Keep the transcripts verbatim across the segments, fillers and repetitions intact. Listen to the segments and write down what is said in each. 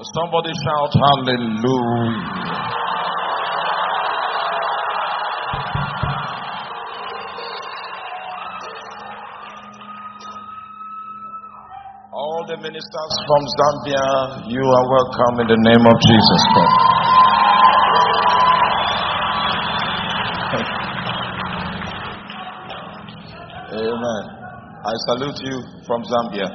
Somebody shout hallelujah. All the ministers from Zambia, you are welcome in the name of Jesus Christ. Amen. I salute you from Zambia.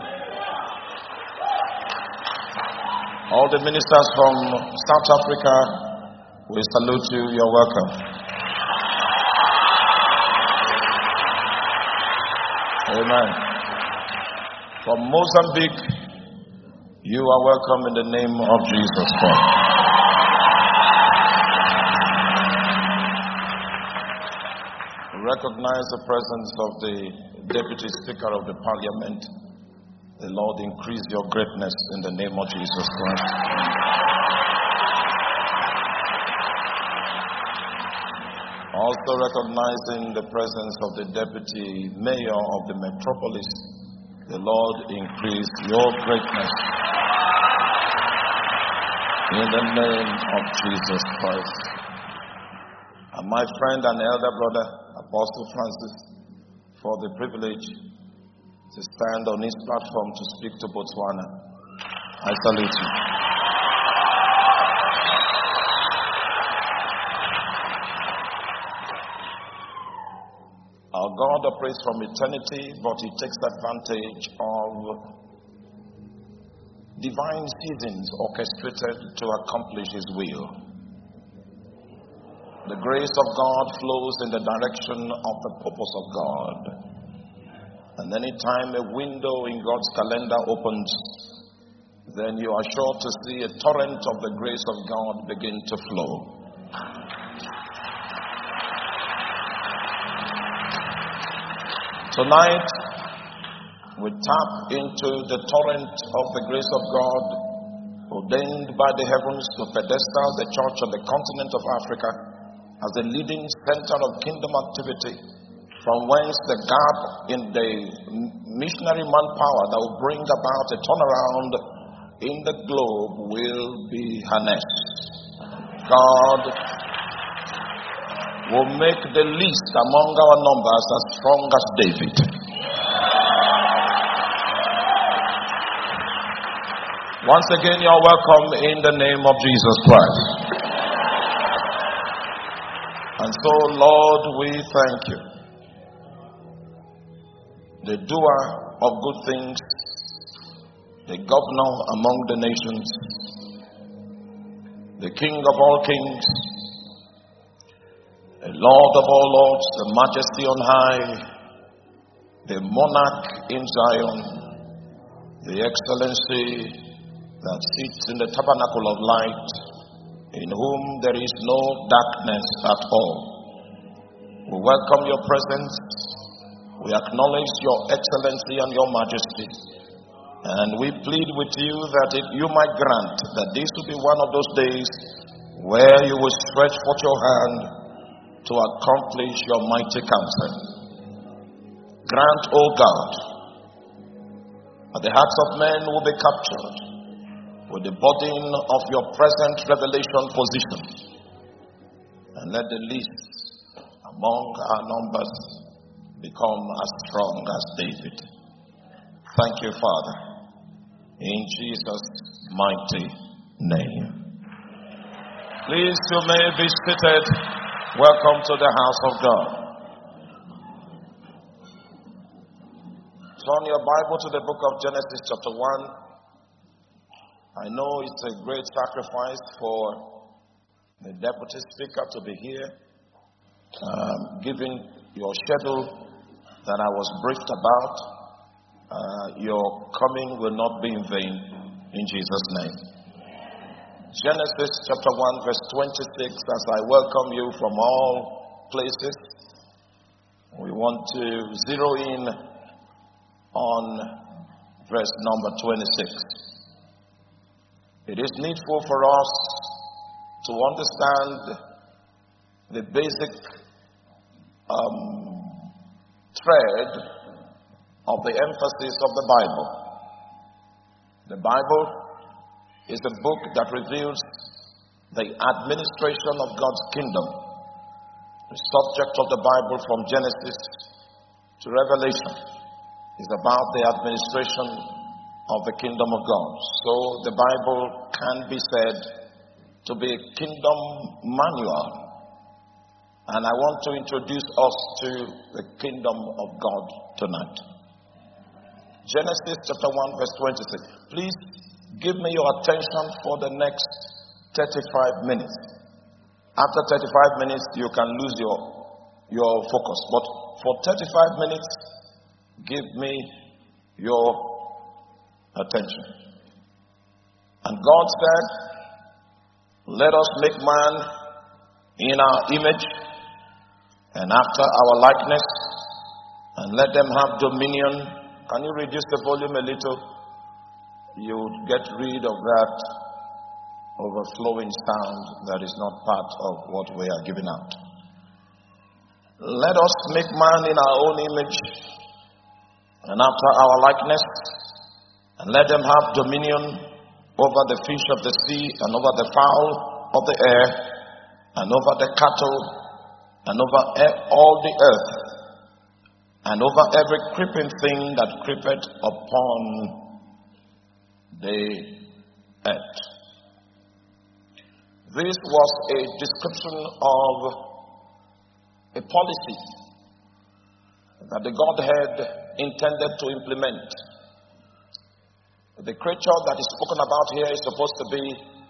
All the ministers from South Africa, we salute you. You're welcome. Amen. From Mozambique, you are welcome in the name of Jesus Christ. We recognize the presence of the Deputy Speaker of the Parliament. The Lord increase your greatness in the name of Jesus Christ. Also recognizing the presence of the Deputy Mayor of the Metropolis. The Lord increase your greatness in the name of Jesus Christ. And my friend and elder brother, Apostle Francis, for the privilege to stand on his platform to speak to Botswana. I salute you. Our God operates from eternity, but he takes advantage of divine seasons orchestrated to accomplish his will. The grace of God flows in the direction of the purpose of God. And anytime a window in God's calendar opens, then you are sure to see a torrent of the grace of God begin to flow. Tonight, we tap into the torrent of the grace of God ordained by the heavens to pedestal the church on the continent of Africa as a leading center of kingdom activity, from whence the gap in the missionary manpower that will bring about a turnaround in the globe will be harnessed. God will make the least among our numbers as strong as David. Once again, you are welcome in the name of Jesus Christ. And so, Lord, we thank you. The doer of good things, the governor among the nations, the King of all kings, the Lord of all lords, the majesty on high, the monarch in Zion, the excellency that sits in the tabernacle of light, in whom there is no darkness at all. We welcome your presence. We acknowledge your excellency and your majesty. And we plead with you that it, you might grant that this will be one of those days where you will stretch forth your hand to accomplish your mighty counsel. Grant, O God, that the hearts of men will be captured with the burden of your present revelation position. And let the least among our numbers become as strong as David. Thank you, Father. In Jesus' mighty name. Please, you may be seated. Welcome to the house of God. Turn your Bible to the book of Genesis chapter one. I know it's a great sacrifice for the deputy speaker to be here, um, given your schedule that I was briefed about. Uh, your coming will not be in vain, in Jesus' name. Genesis chapter one verse twenty-six, as I welcome you from all places, we want to zero in on verse number twenty-six. It is needful for us to understand the basic um, thread of the emphasis of the Bible. The Bible is a book that reveals the administration of God's kingdom. The subject of the Bible from Genesis to Revelation is about the administration of the kingdom of God. So the Bible can be said to be a kingdom manual. And I want to introduce us to the kingdom of God tonight. Genesis chapter one verse twenty-six. Please give me your attention for the next thirty-five minutes. After thirty-five minutes, you can lose your, your focus. But for thirty-five minutes, give me your attention. And God said, let us make man in our image and after our likeness, and let them have dominion. Can you reduce the volume a little? You would get rid of that overflowing sound that is not part of what we are giving out. Let us make man in our own image and after our likeness, and let them have dominion over the fish of the sea, and over the fowl of the air, and over the cattle, and over all the earth, and over every creeping thing that creepeth upon the earth. This was a description of a policy that the Godhead intended to implement. The creature that is spoken about here is supposed to be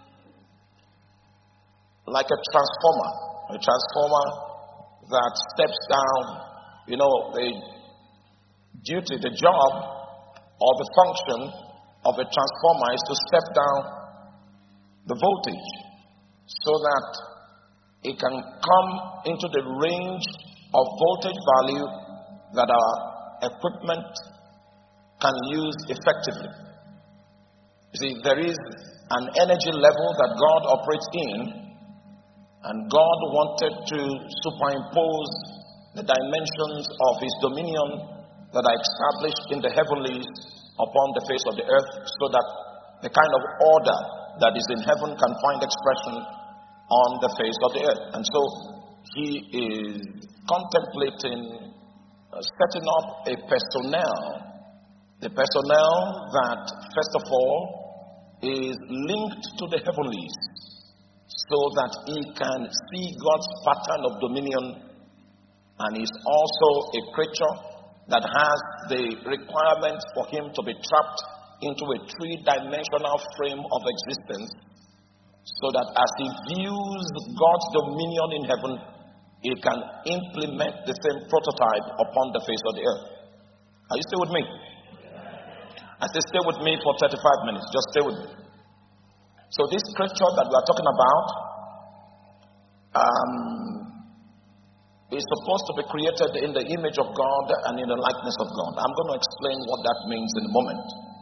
like a transformer. A transformer that steps down, you know, the duty, the job, or the function of a transformer is to step down the voltage so that it can come into the range of voltage value that our equipment can use effectively. You see, there is an energy level that God operates in, and God wanted to superimpose the dimensions of his dominion that are established in the heavenlies upon the face of the earth, so that the kind of order that is in heaven can find expression on the face of the earth. And so he is contemplating uh, setting up a personnel, the personnel that, first of all, is linked to the heavenlies, so that he can see God's pattern of dominion, and is also a creature that has the requirement for him to be trapped into a three-dimensional frame of existence, so that as he views God's dominion in heaven, he can implement the same prototype upon the face of the earth. Are you still with me? I say stay with me for thirty-five minutes. Just stay with me. So this creature that we are talking about um, is supposed to be created in the image of God and in the likeness of God. I'm going to explain what that means in a moment.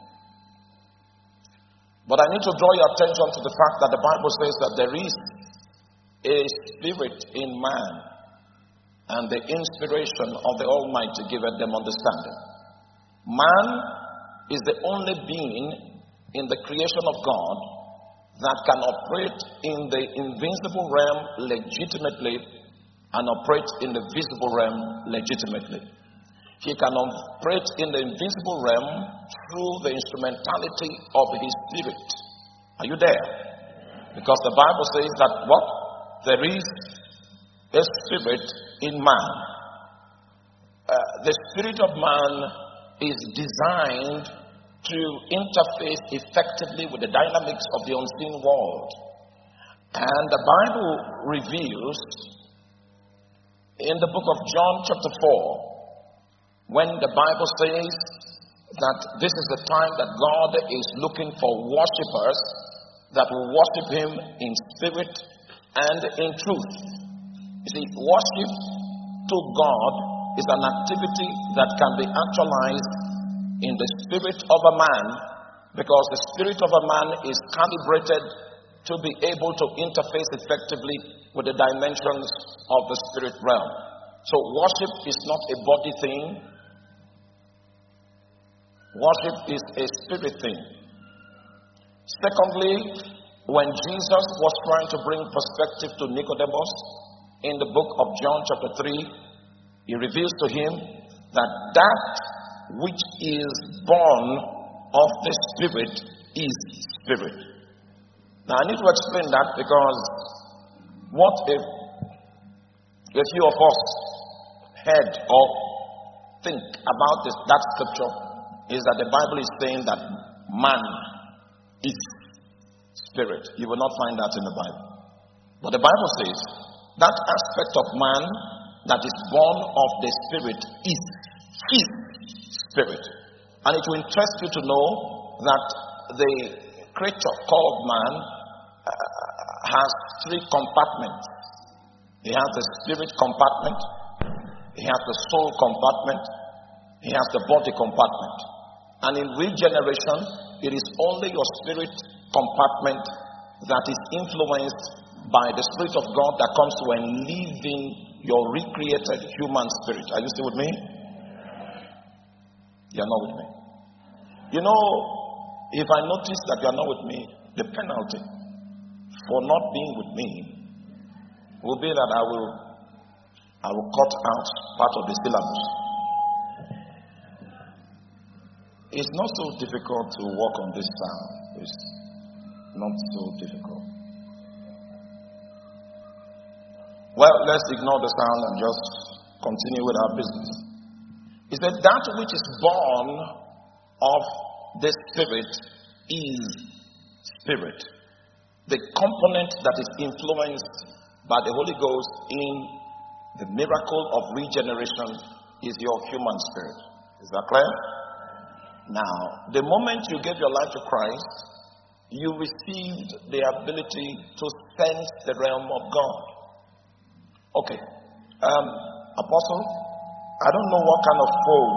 But I need to draw your attention to the fact that the Bible says that there is a spirit in man, and the inspiration of the Almighty giveth them understanding. Man is the only being in the creation of God that can operate in the invincible realm legitimately and operate in the visible realm legitimately. He can operate in the invincible realm through the instrumentality of his spirit. Are you there? Because the Bible says that what? There is a spirit in man. Uh, the spirit of man is designed to interface effectively with the dynamics of the unseen world. And the Bible reveals in the book of John chapter four, when the Bible says that this is the time that God is looking for worshipers that will worship him in spirit and in truth. You see, worship to God is an activity that can be actualized in the spirit of a man, because the spirit of a man is calibrated to be able to interface effectively with the dimensions of the spirit realm. So worship is not a body thing. Worship is a spirit thing. Secondly, when Jesus was trying to bring perspective to Nicodemus in the book of John chapter three, he reveals to him that that which is born of the Spirit is Spirit. Now I need to explain that, because what if a few of us heard or think about this, that scripture is that the Bible is saying that man is spirit. You will not find that in the Bible. But the Bible says that aspect of man that is born of the Spirit is his spirit. And it will interest you to know that the creature called man uh, has three compartments. He has the spirit compartment, he has the soul compartment, he has the body compartment. And in regeneration, it is only your spirit compartment that is influenced by the Spirit of God that comes to enliven your recreated human spirit. Are you still with me? You are not with me. You know, if I notice that you are not with me, the penalty for not being with me will be that I will I will cut out part of the syllabus. It's not so difficult to work on this sound. It's not so difficult. Well, let's ignore the sound and just continue with our business. He said that which is born of the Spirit is Spirit. The component that is influenced by the Holy Ghost in the miracle of regeneration is your human spirit. Is that clear? Now, the moment you gave your life to Christ, you received the ability to sense the realm of God. Okay. Um, Apostle, I don't know what kind of phone.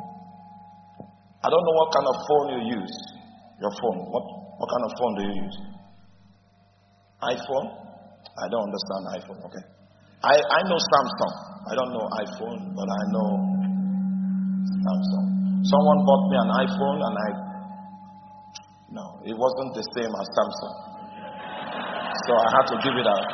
I don't know what kind of phone you use. Your phone. What, what kind of phone do you use? iPhone? I don't understand iPhone. Okay. I, I know Samsung. I don't know iPhone, but I know Samsung. Someone bought me an iPhone and I, no, it wasn't the same as Samsung. So I had to give it out.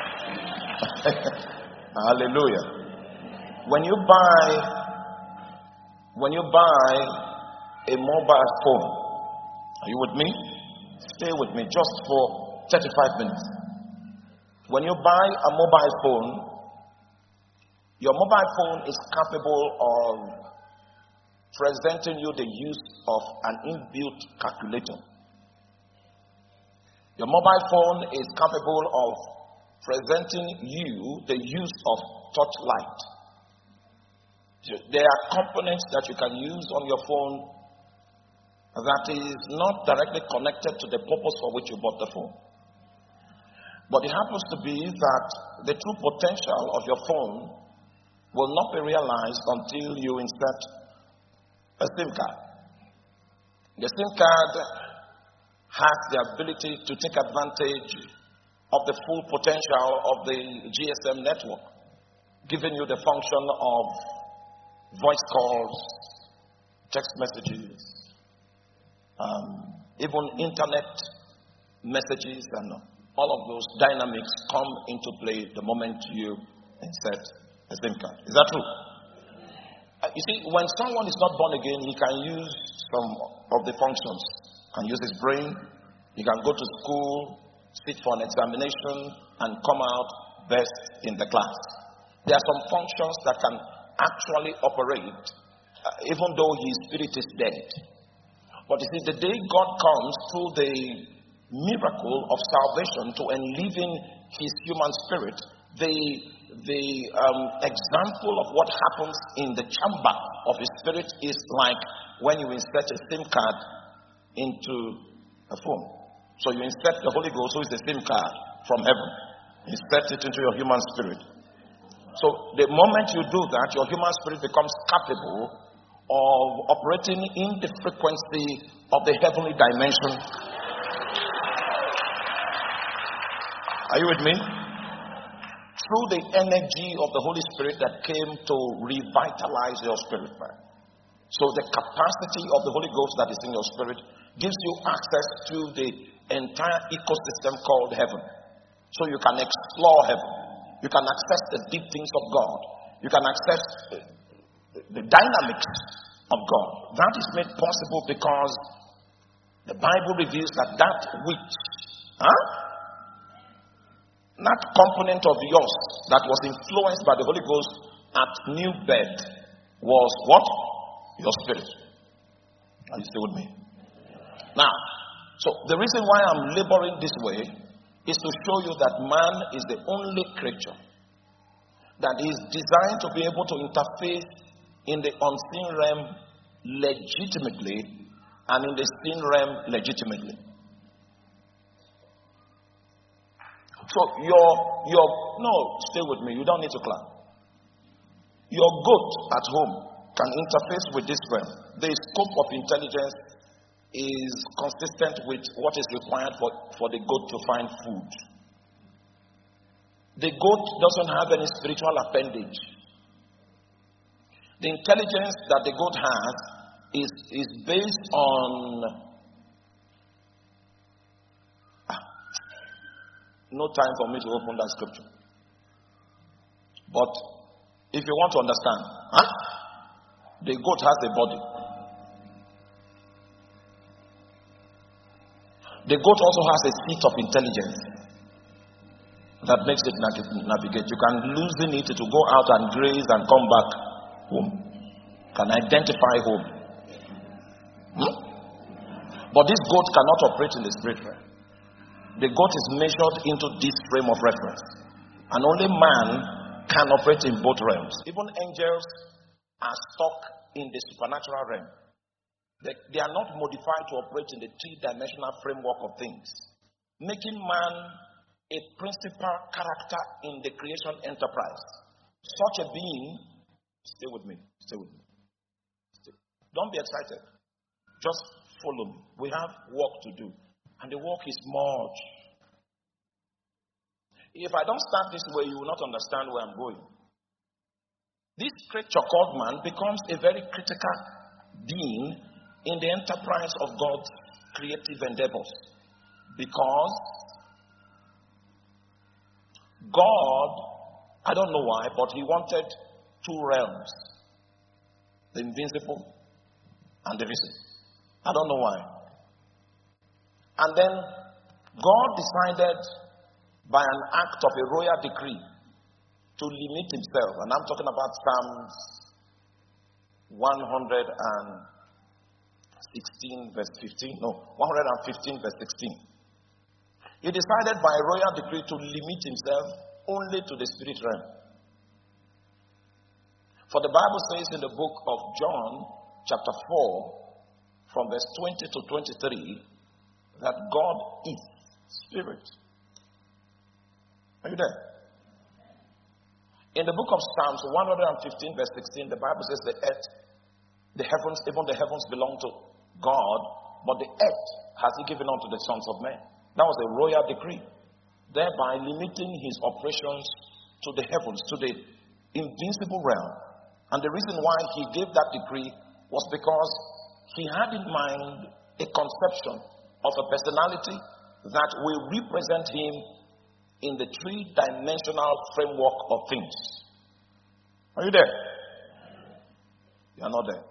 Hallelujah. When you buy, when you buy a mobile phone, are you with me? Stay with me just for thirty-five minutes. When you buy a mobile phone, your mobile phone is capable of presenting you the use of an inbuilt calculator. Your mobile phone is capable of presenting you the use of touchlight. There are components that you can use on your phone that is not directly connected to the purpose for which you bought the phone. But it happens to be that the true potential of your phone will not be realized until you insert a SIM card. The SIM card has the ability to take advantage of the full potential of the G S M network, giving you the function of voice calls, text messages, um, even internet messages, and all of those dynamics come into play the moment you insert a SIM card. Is that true? Uh, you see, when someone is not born again, he can use some of the functions. He can use his brain, he can go to school, sit for an examination, and come out best in the class. There are some functions that can actually operate, uh, even though his spirit is dead. But you see, the day God comes through the miracle of salvation to enliven his human spirit, the the um, example of what happens in the chamber of his spirit is like when you insert a SIM card into a phone. So you insert the Holy Ghost, who is the SIM card from heaven, insert it into your human spirit. So the moment you do that, your human spirit becomes capable of operating in the frequency of the heavenly dimension. Are you with me? Through the energy of the Holy Spirit that came to revitalize your spirit, man. So the capacity of the Holy Ghost that is in your spirit gives you access to the entire ecosystem called heaven. So you can explore heaven. You can access the deep things of God. You can access the dynamics of God. That is made possible because the Bible reveals that that which, huh? that component of yours that was influenced by the Holy Ghost at new birth was what? Your spirit. Are you still with me? Now, so the reason why I'm laboring this way is to show you that man is the only creature that is designed to be able to interface in the unseen realm legitimately and in the seen realm legitimately. So your your no, stay with me. You don't need to clap. Your goat at home can interface with this realm. The scope of intelligence is consistent with what is required for, for the goat to find food. The goat doesn't have any spiritual appendage. The intelligence that the goat has is, is based on ah, no time for me to open that scripture. But if you want to understand, huh? The goat has a body. The goat also has a seat of intelligence that makes it navigate. You can loosen it to go out and graze and come back home. Can identify home. Hmm? But this goat cannot operate in the spirit realm. The goat is measured into this frame of reference. And only man can operate in both realms. Even angels are stuck in the supernatural realm. They, they are not modified to operate in the three-dimensional framework of things, making man a principal character in the creation enterprise. Such a being, stay with me, stay with me. Stay. Don't be excited. Just follow me. We have work to do, and the work is much. If I don't start this way, you will not understand where I'm going. This creature called man becomes a very critical being in the enterprise of God's creative endeavors, because God, I don't know why, but he wanted two realms, the invisible and the visible. I don't know why. And then God decided by an act of a royal decree to limit himself, and I'm talking about Psalms one hundred sixteen verse fifteen, no, one hundred fifteen verse sixteen. He decided by a royal decree to limit himself only to the spirit realm. For the Bible says in the book of John, chapter four, from verse twenty to twenty-three, that God is spirit. Are you there? In the book of Psalms one hundred fifteen verse sixteen, the Bible says the earth, the heavens, even the heavens belong to God, but the earth has he given unto the sons of men. That was a royal decree, thereby limiting his operations to the heavens, to the invisible realm. And the reason why he gave that decree was because he had in mind a conception of a personality that will represent him in the three-dimensional framework of things. Are you there? You are not there.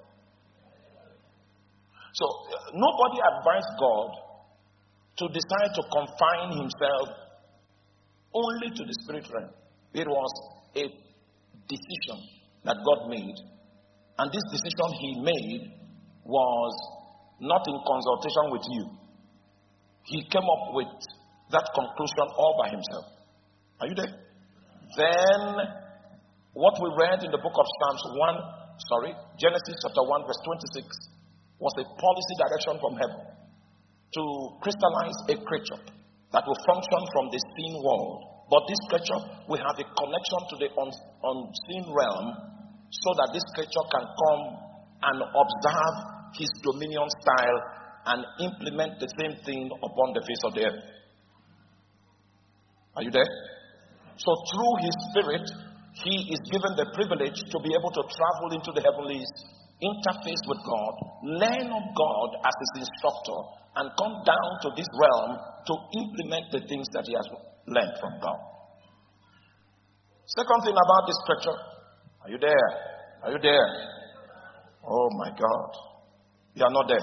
So, uh, nobody advised God to decide to confine himself only to the spirit realm. It was a decision that God made. And this decision he made was not in consultation with you. He came up with that conclusion all by himself. Are you there? Then, what we read in the book of Psalms one, sorry, Genesis chapter one verse twenty-six was a policy direction from heaven to crystallize a creature that will function from the seen world. But this creature will have a connection to the un- unseen realm, so that this creature can come and observe his dominion style and implement the same thing upon the face of the earth. Are you there? So through his spirit, he is given the privilege to be able to travel into the heavenlies interface with God, learn of God as his instructor, and come down to this realm to implement the things that he has learned from God. Second thing about this scripture, are you there? Are you there? Oh my God. You are not there.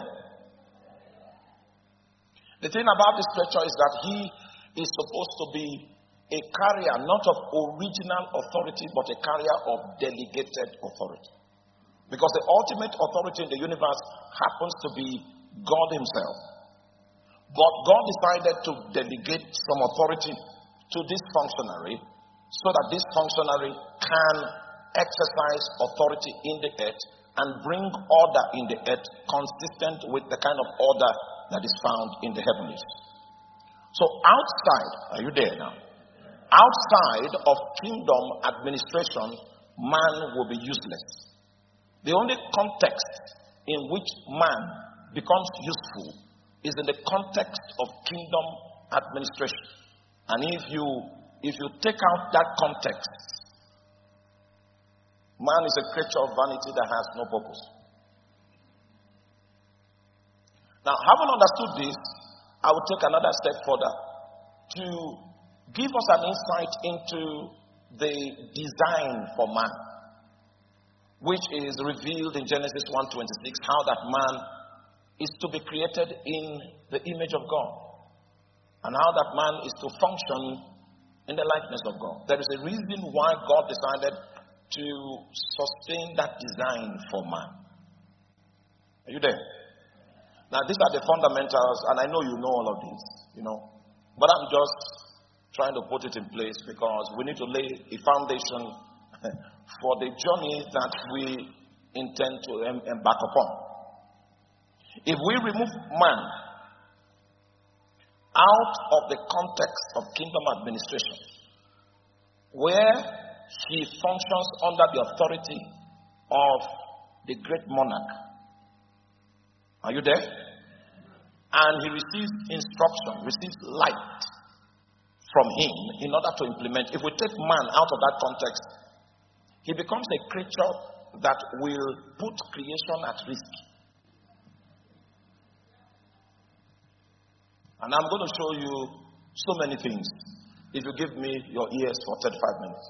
The thing about this scripture is that he is supposed to be a carrier, not of original authority, but a carrier of delegated authority. Because the ultimate authority in the universe happens to be God himself. But God decided to delegate some authority to this functionary so that this functionary can exercise authority in the earth and bring order in the earth consistent with the kind of order that is found in the heavens. So outside, are you there now? Outside of kingdom administration, man will be useless. The only context in which man becomes useful is in the context of kingdom administration. And if you if you take out that context, man is a creature of vanity that has no purpose. Now, having understood this, I will take another step further to give us an insight into the design for man, which is revealed in Genesis one twenty-six, how that man is to be created in the image of God, and how that man is to function in the likeness of God. There is a reason why God decided to sustain that design for man. Are you there? Now, these are the fundamentals, and I know you know all of these, you know, but I'm just trying to put it in place because we need to lay a foundation for the journey that we intend to embark upon. If we remove man out of the context of kingdom administration, where he functions under the authority of the great monarch, are you there? And he receives instruction, receives light from him in order to implement. If we take man out of that context, he becomes a creature that will put creation at risk. And I'm going to show you so many things if you give me your ears for thirty-five minutes.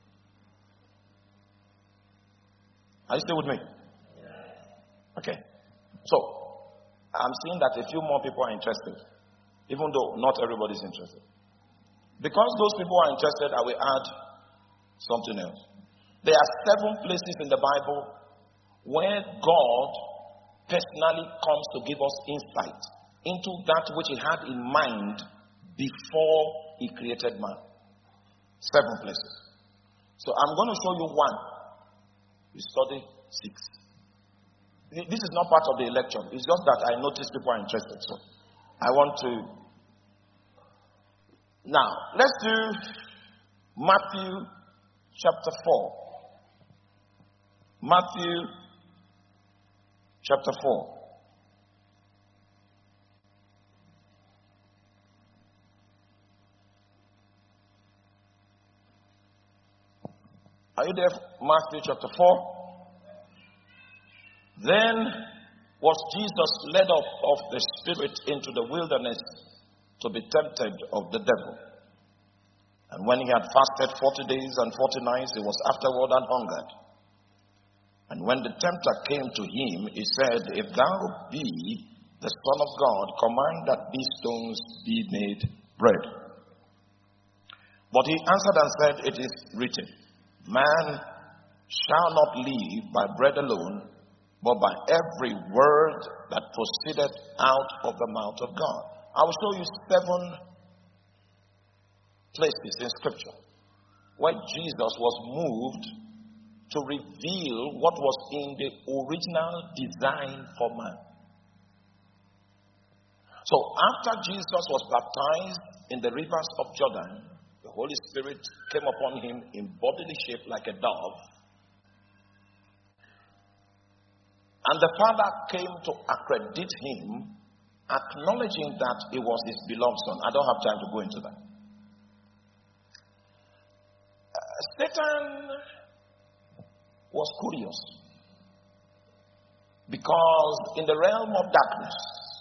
Are you still with me? Okay. So, I'm seeing that a few more people are interested, even though not everybody is interested. Because those people are interested, I will add something else. There are seven places in the Bible where God personally comes to give us insight into that which he had in mind before he created man. Seven places. So I'm going to show you one. You study six. This is not part of the lecture. It's just that I noticed people are interested. So I want to. Now, let's do Matthew chapter four. Matthew chapter four. Are you there? Matthew chapter four. Then was Jesus led up of the Spirit into the wilderness to be tempted of the devil. And when he had fasted forty days and forty nights, he was afterward and hungered. And when the tempter came to him, he said, If thou be the Son of God, command that these stones be made bread. But he answered and said, It is written, Man shall not live by bread alone, but by every word that proceedeth out of the mouth of God. I will show you seven places in Scripture where Jesus was moved to reveal what was in the original design for man. So after Jesus was baptized in the rivers of Jordan, the Holy Spirit came upon him in bodily shape like a dove. And the Father came to accredit him, acknowledging that he was his beloved Son. I don't have time to go into that. Uh, Satan was curious. Because in the realm of darkness,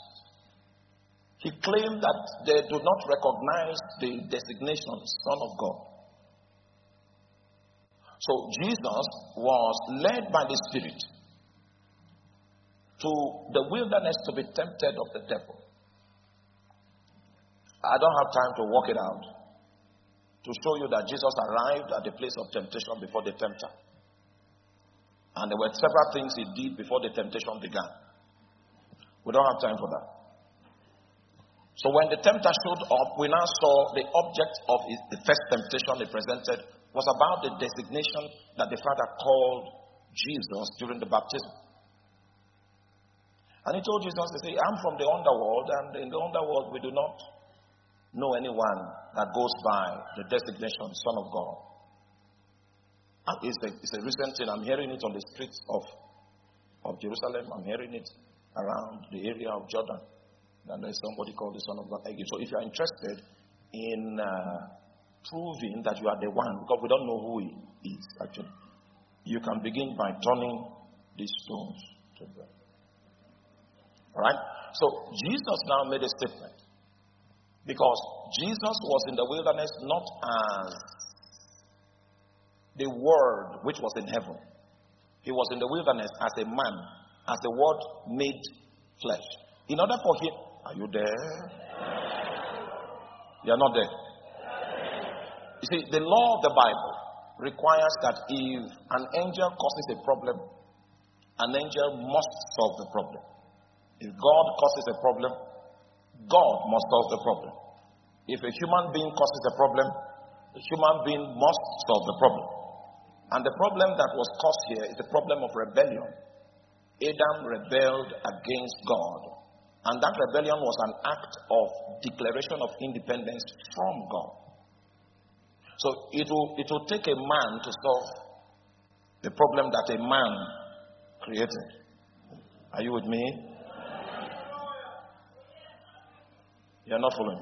he claimed that they do not recognize the designation Son of God. So Jesus was led by the Spirit to the wilderness to be tempted of the devil. I don't have time to work it out to show you that Jesus arrived at the place of temptation before the tempter. And there were several things he did before the temptation began. We don't have time for that. So when the tempter showed up, we now saw the object of his, the first temptation he presented was about the designation that the Father called Jesus during the baptism. And he told Jesus, he said, I'm from the underworld, and in the underworld we do not know anyone that goes by the designation Son of God. And it's a, it's a recent thing. I'm hearing it on the streets of, of Jerusalem. I'm hearing it around the area of Jordan. And there's somebody called the Son of God. So if you're interested in uh, proving that you are the one, because we don't know who he is actually, you can begin by turning these stones to bread. Alright? So Jesus now made a statement. Because Jesus was in the wilderness not as the Word which was in heaven. He was in the wilderness as a man, as the Word made flesh. In order for him, are you there? You are not there. You see, the law of the Bible requires that if an angel causes a problem, an angel must solve the problem. If God causes a problem, God must solve the problem. If a human being causes a problem, the human being must solve the problem. And the problem that was caused here is the problem of rebellion. Adam rebelled against God. And that rebellion was an act of declaration of independence from God. So it will, it will take a man to solve the problem that a man created. Are you with me? You're not following me?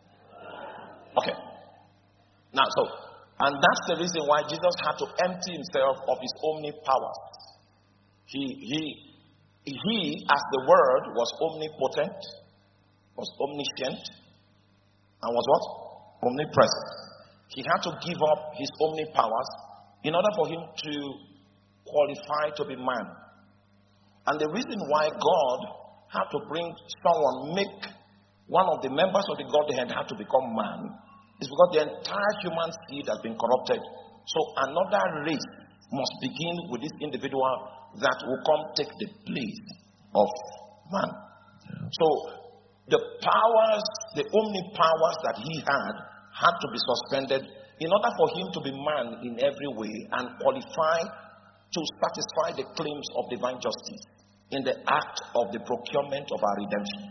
Okay. Now, so, and that's the reason why Jesus had to empty himself of his omnipowers. He, he, he, as the Word, was omnipotent, was omniscient, and was what? Omnipresent. He had to give up his omnipowers in order for him to qualify to be man. And the reason why God had to bring someone, make one of the members of the Godhead had to become man, is because the entire human seed has been corrupted. So another race must begin with this individual that will come take the place of man. So the powers, the omnipowers that he had, had to be suspended in order for him to be man in every way and qualify to satisfy the claims of divine justice in the act of the procurement of our redemption.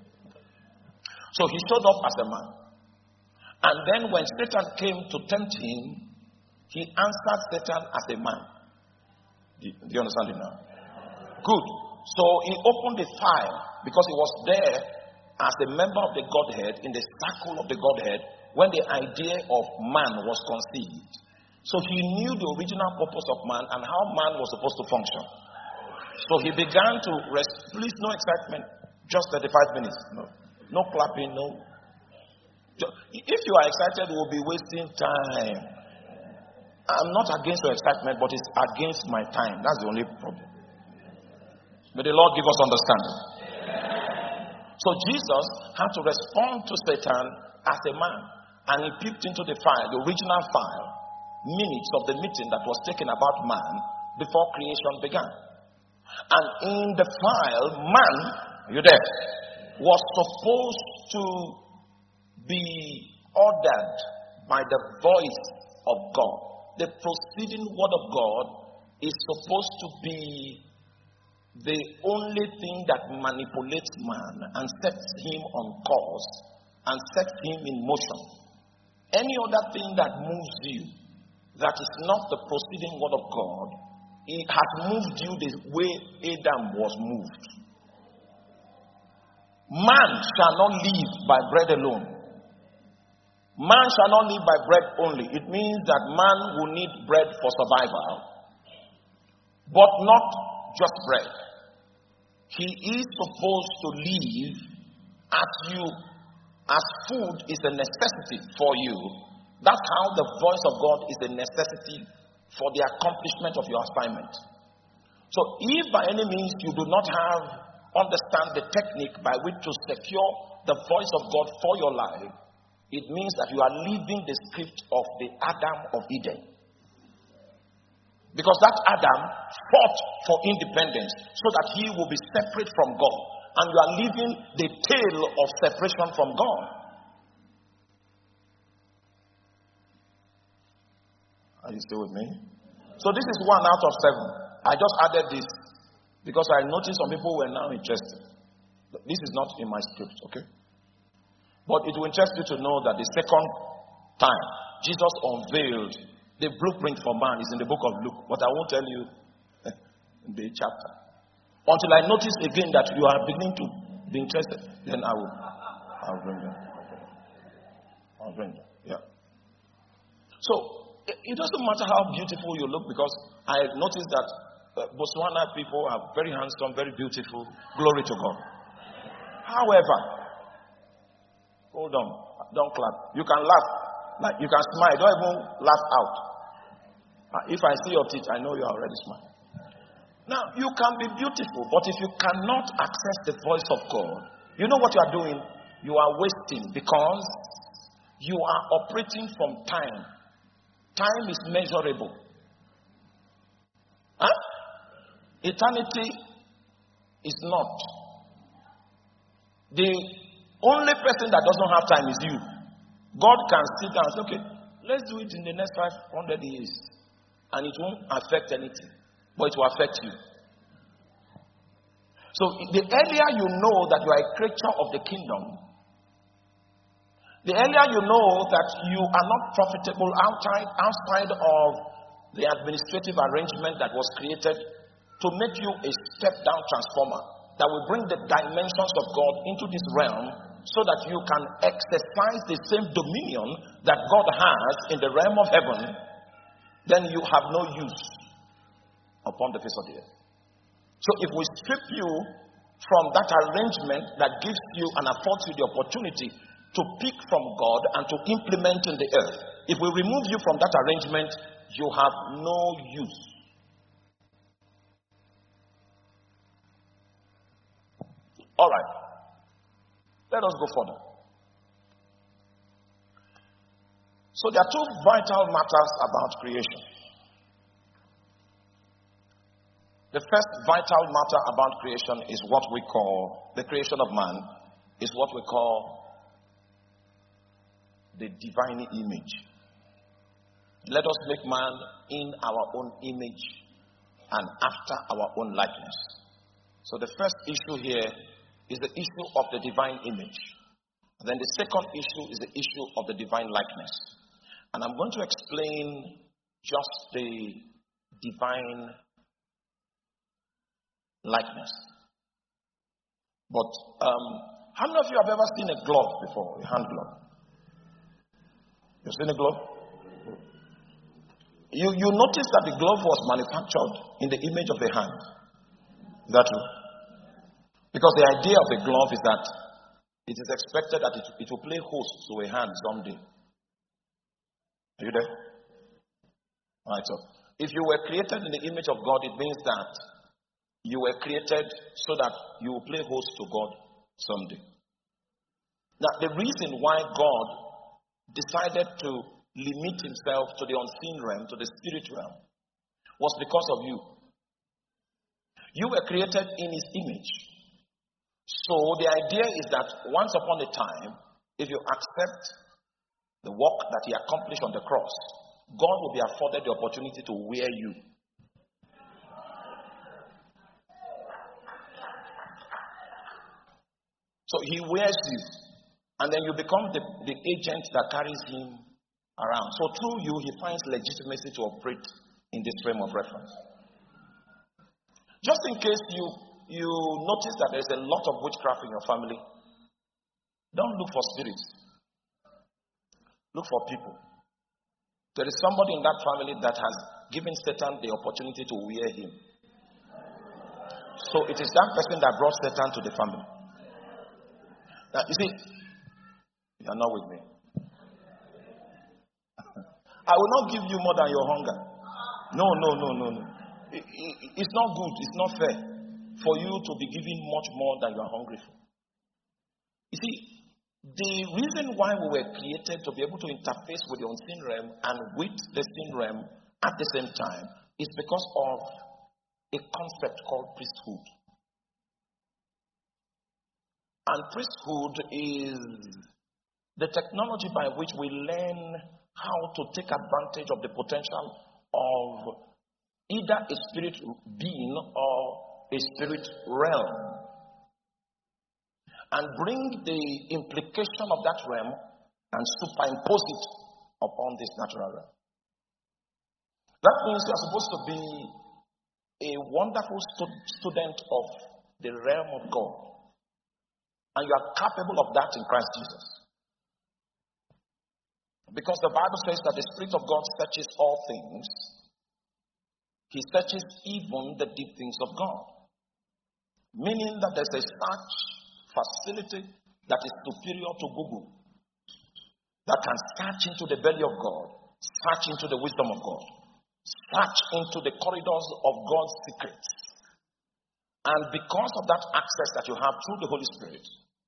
So he showed up as a man. And then when Satan came to tempt him, he answered Satan as a man. Do you, do you understand it now? Good. So he opened the file because he was there as a member of the Godhead, in the circle of the Godhead, when the idea of man was conceived. So he knew the original purpose of man and how man was supposed to function. So he began to rest. Please, no excitement. Just thirty-five minutes. No, no clapping. No. If you are excited, we'll be wasting time. I'm not against your excitement, but it's against my time. That's the only problem. May the Lord give us understanding. So Jesus had to respond to Satan as a man. And he peeped into the file, the original file, minutes of the meeting that was taken about man before creation began. And in the file, man, are you there, was supposed to be ordered by the voice of God. The proceeding word of God is supposed to be the only thing that manipulates man and sets him on course and sets him in motion. Any other thing that moves you that is not the proceeding word of God, it has moved you the way Adam was moved. Man shall not live by bread alone. Man shall not live by bread only. It means that man will need bread for survival, but not just bread. He is supposed to live as you, as food is a necessity for you. That's how the voice of God is a necessity for the accomplishment of your assignment. So if by any means you do not have, understand the technique by which to secure the voice of God for your life, it means that you are living the script of the Adam of Eden. Because that Adam fought for independence so that he will be separate from God. And you are living the tale of separation from God. Are you still with me? So this is one out of seven. I just added this because I noticed some people were now interested. This is not in my script, okay? But it will interest you to know that the second time Jesus unveiled the blueprint for man is in the book of Luke. But I won't tell you in the chapter. Until I notice again that you are beginning to be interested, then I will I'll bring them. I'll bring them. Yeah. So it doesn't matter how beautiful you look, because I noticed that uh, Botswana people are very handsome, very beautiful. Glory to God. However, hold on, don't clap. You can laugh, like you can smile. Don't even laugh out. Uh, if I see your teeth, I know you are already smiling. Now, you can be beautiful, but if you cannot access the voice of God, you know what you are doing? You are wasting, because you are operating from time. Time is measurable. Huh? Eternity is not. The only person that doesn't have time is you. God can sit down and say, okay, let's do it in the next five hundred years. And it won't affect anything. But it will affect you. So the earlier you know that you are a creature of the kingdom, the earlier you know that you are not profitable outside, outside of the administrative arrangement that was created to make you a step-down transformer that will bring the dimensions of God into this realm so that you can exercise the same dominion that God has in the realm of heaven, then you have no use upon the face of the earth. So if we strip you from that arrangement that gives you and affords you the opportunity to pick from God and to implement in the earth, if we remove you from that arrangement, you have no use. All right. Let us go further. So there are two vital matters about creation. The first vital matter about creation is what we call, the creation of man, is what we call the divine image. Let us make man in our own image and after our own likeness. So the first issue here is the issue of the divine image. Then the second issue is the issue of the divine likeness. And I'm going to explain just the divine likeness. But um, how many of you have ever seen a glove before, a hand glove? You've seen a glove? You, you notice that the glove was manufactured in the image of the hand. Is that true? Because the idea of the glove is that it is expected that it, it will play host to a hand someday. Are you there? Alright, so if you were created in the image of God, it means that you were created so that you will play host to God someday. Now, the reason why God decided to limit himself to the unseen realm, to the spirit realm, was because of you. You were created in his image. So the idea is that once upon a time, if you accept the work that he accomplished on the cross, God will be afforded the opportunity to wear you. So he wears you, and then you become the, the agent that carries him around. So through you, he finds legitimacy to operate in this frame of reference. Just in case you, you notice that there's a lot of witchcraft in your family, don't look for spirits. Look for people. There is somebody in that family that has given Satan the opportunity to wear him. So it is that person that brought Satan to the family. Now, you see, you are not with me. I will not give you more than your hunger. No, no, no, no, no. It, it, it's not good. It's not fair for you to be given much more than you are hungry for. You see, the reason why we were created to be able to interface with the unseen realm and with the seen realm at the same time is because of a concept called priesthood. And priesthood is the technology by which we learn how to take advantage of the potential of either a spirit being or a spirit realm, and bring the implication of that realm and superimpose it upon this natural realm. That means you are supposed to be a wonderful stu- student of the realm of God, and you are capable of that in Christ Jesus. Because the Bible says that the Spirit of God searches all things. He searches even the deep things of God. Meaning that there's a search facility that is superior to Google, that can search into the belly of God, search into the wisdom of God, search into the corridors of God's secrets. And because of that access that you have through the Holy Spirit,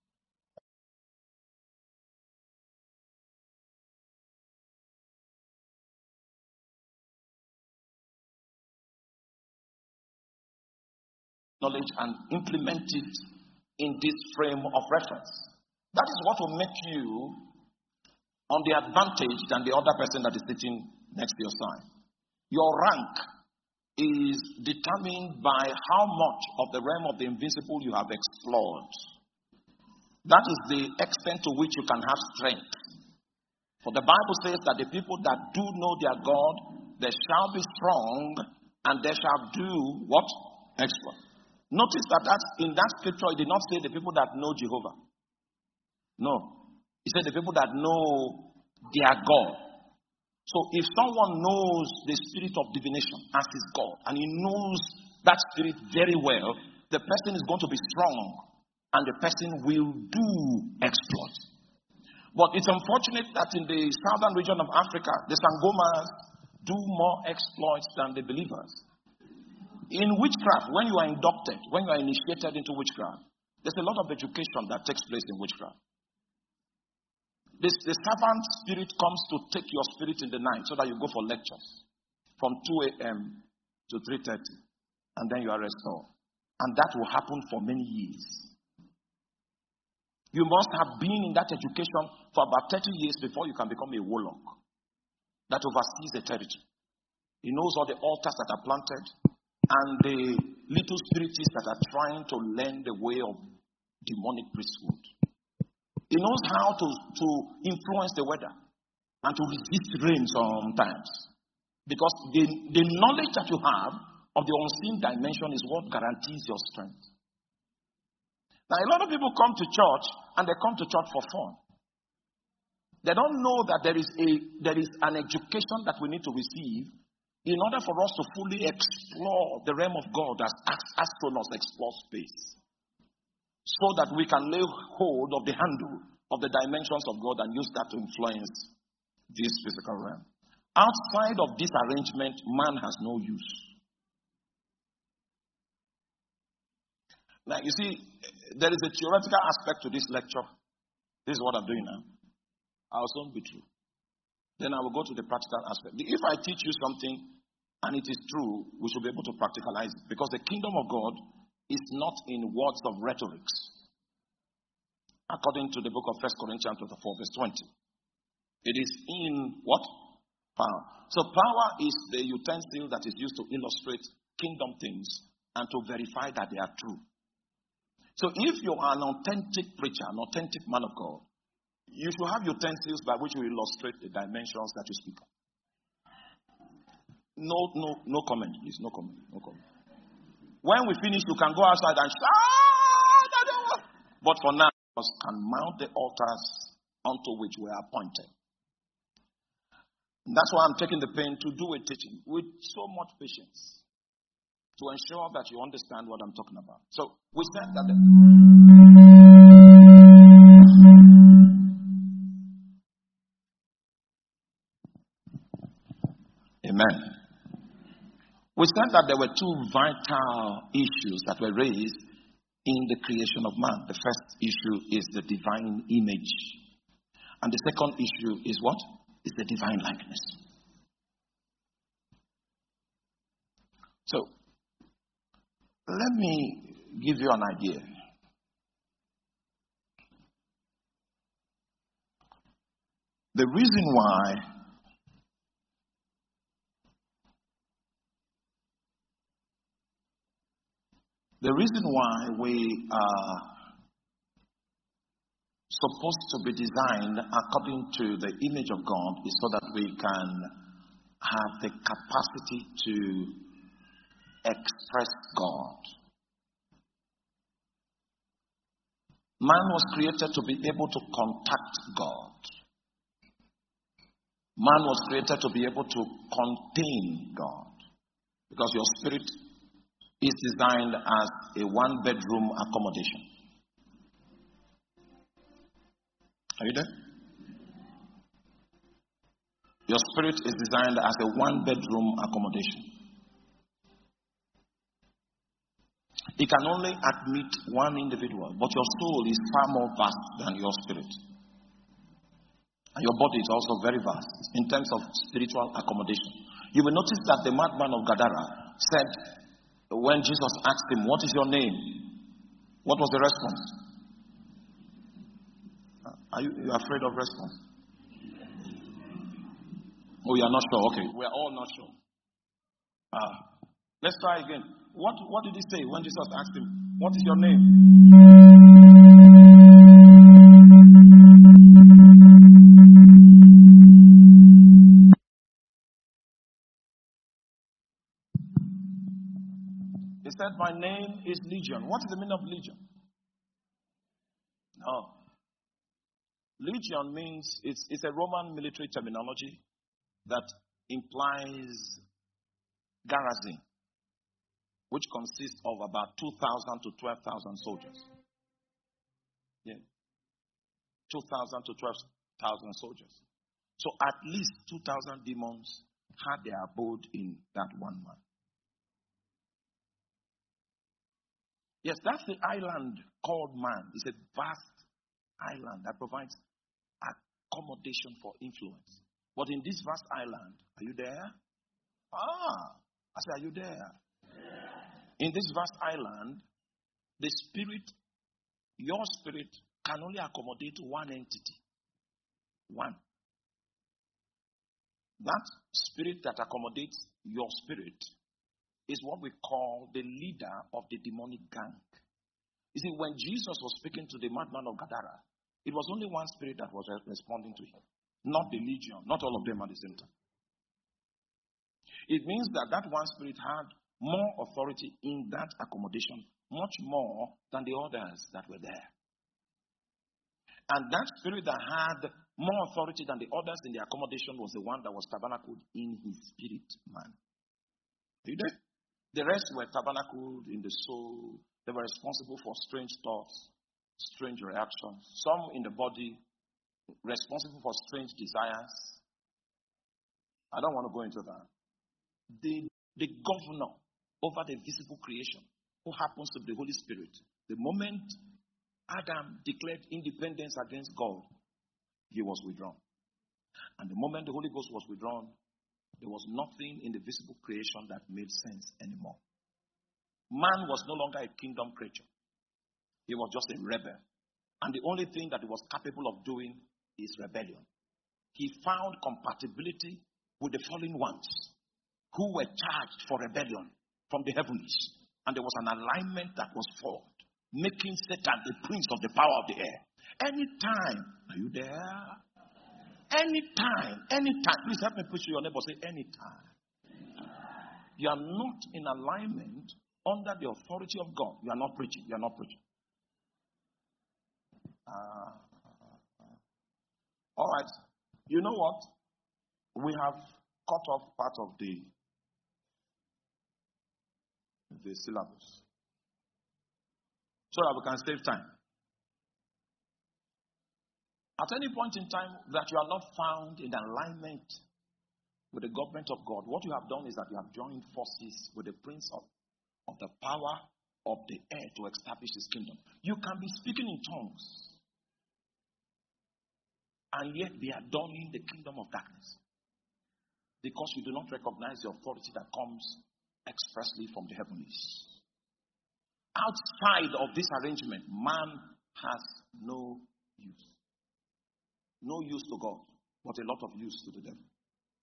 knowledge and implement it in this frame of reference. That is what will make you on the advantage than the other person that is sitting next to your side. Your rank is determined by how much of the realm of the invisible you have explored. That is the extent to which you can have strength. For the Bible says that the people that do know their God, they shall be strong and they shall do what? Exploit. Notice that that's, in that scripture, it did not say the people that know Jehovah. No. It said the people that know their God. So if someone knows the spirit of divination as his God, and he knows that spirit very well, the person is going to be strong, and the person will do exploits. But it's unfortunate that in the southern region of Africa, the Sangomas do more exploits than the believers. In witchcraft, when you are inducted, when you are initiated into witchcraft, there's a lot of education that takes place in witchcraft. This, the servant spirit comes to take your spirit in the night so that you go for lectures from two a.m. to three thirty, and then you are restored. And that will happen for many years. You must have been in that education for about thirty years before you can become a warlock that oversees a territory. He knows all the altars that are planted and the little spirits that are trying to learn the way of demonic priesthood. He knows how to, to influence the weather and to resist rain sometimes. Because the, the knowledge that you have of the unseen dimension is what guarantees your strength. Now, a lot of people come to church and they come to church for fun. They don't know that there is a there is an education that we need to receive in order for us to fully explore the realm of God as astronauts explore space, so that we can lay hold of the handle of the dimensions of God and use that to influence this physical realm. Outside of this arrangement, man has no use. Now, you see, there is a theoretical aspect to this lecture. This is what I'm doing now. I'll soon be true. Then I will go to the practical aspect. If I teach you something and it is true, we should be able to practicalize it. Because the kingdom of God is not in words of rhetorics. According to the book of First Corinthians four, verse twenty. It is in what? Power. So power is the utensil that is used to illustrate kingdom things and to verify that they are true. So if you are an authentic preacher, an authentic man of God, you should have utensils by which you illustrate the dimensions that you speak of. No, no, no comment, please. No comment. No comment. When we finish, you can go outside and shout. But for now, we can mount the altars onto which we are appointed. And that's why I'm taking the pain to do a teaching with so much patience. to ensure that you understand what I'm talking about. So we said that the Amen. We said that there were two vital issues that were raised in the creation of man. The first issue is the divine image. And the second issue is what? Is the divine likeness. So, let me give you an idea. The reason why The reason why we are supposed to be designed according to the image of God is so that we can have the capacity to express God. Man was created to be able to contact God. Man was created to be able to contain God. Because your spirit is designed as a one-bedroom accommodation. Are you there? Your spirit is designed as a one-bedroom accommodation. It can only admit one individual, but your soul is far more vast than your spirit. And your body is also very vast in terms of spiritual accommodation. You will notice that the madman of Gadara said, when Jesus asked him, "What is your name?" What was the response? Are you, you afraid of response? Oh, you are not sure. Okay, we are all not sure. Ah, let's try again. What What did he say when Jesus asked him, "What is your name?" He said, "My name is Legion." What is the meaning of Legion? No. Legion means it's, it's a Roman military terminology that implies garrison, which consists of about two thousand to twelve thousand soldiers. Yeah. two thousand to twelve thousand soldiers. So at least two thousand demons had their abode in that one man. Yes, that's the island called man. It's a vast island that provides accommodation for influence. But in this vast island, are you there? Ah, I said, are you there? Yeah. In this vast island, the spirit, your spirit, can only accommodate one entity. One. That spirit that accommodates your spirit is what we call the leader of the demonic gang. You see, when Jesus was speaking to the madman of Gadara, it was only one spirit that was responding to him, not the legion, not all of them at the same time. It means that that one spirit had more authority in that accommodation, much more than the others that were there. And that spirit that had more authority than the others in the accommodation was the one that was tabernacled in his spirit man. Are you there? The rest were tabernacled in the soul. They were responsible for strange thoughts, strange reactions. Some in the body, responsible for strange desires. I don't want to go into that. The, the governor over the visible creation, who happens to be the Holy Spirit, the moment Adam declared independence against God, he was withdrawn. And the moment the Holy Ghost was withdrawn, there was nothing in the visible creation that made sense anymore. Man was no longer a kingdom creature. He was just a rebel. And the only thing that he was capable of doing is rebellion. He found compatibility with the fallen ones who were charged for rebellion from the heavens. And there was an alignment that was formed, making Satan the prince of the power of the air. Anytime, are you there? Anytime, anytime. Please help me preach to your neighbor. Say, anytime. You are not in alignment under the authority of God. You are not preaching. You are not preaching. Uh, all right. You know what? We have cut off part of the the syllabus, so that we can save time. At any point in time that you are not found in alignment with the government of God, what you have done is that you have joined forces with the prince of, of the power of the air to establish his kingdom. You can be speaking in tongues and yet be adorning the kingdom of darkness because you do not recognize the authority that comes expressly from the heavens. Outside of this arrangement, man has no use. No use to God, but a lot of use to the devil.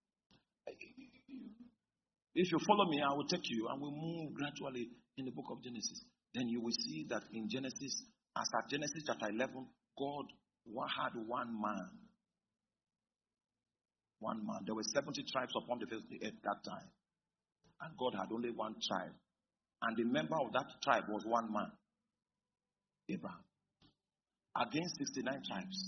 If you follow me, I will take you and we'll move gradually in the book of Genesis. Then you will see that in Genesis, as at Genesis chapter eleven, God had one man. One man. There were seventy tribes upon the face of the earth that time. And God had only one tribe. And the member of that tribe was one man, Abraham, against sixty-nine tribes.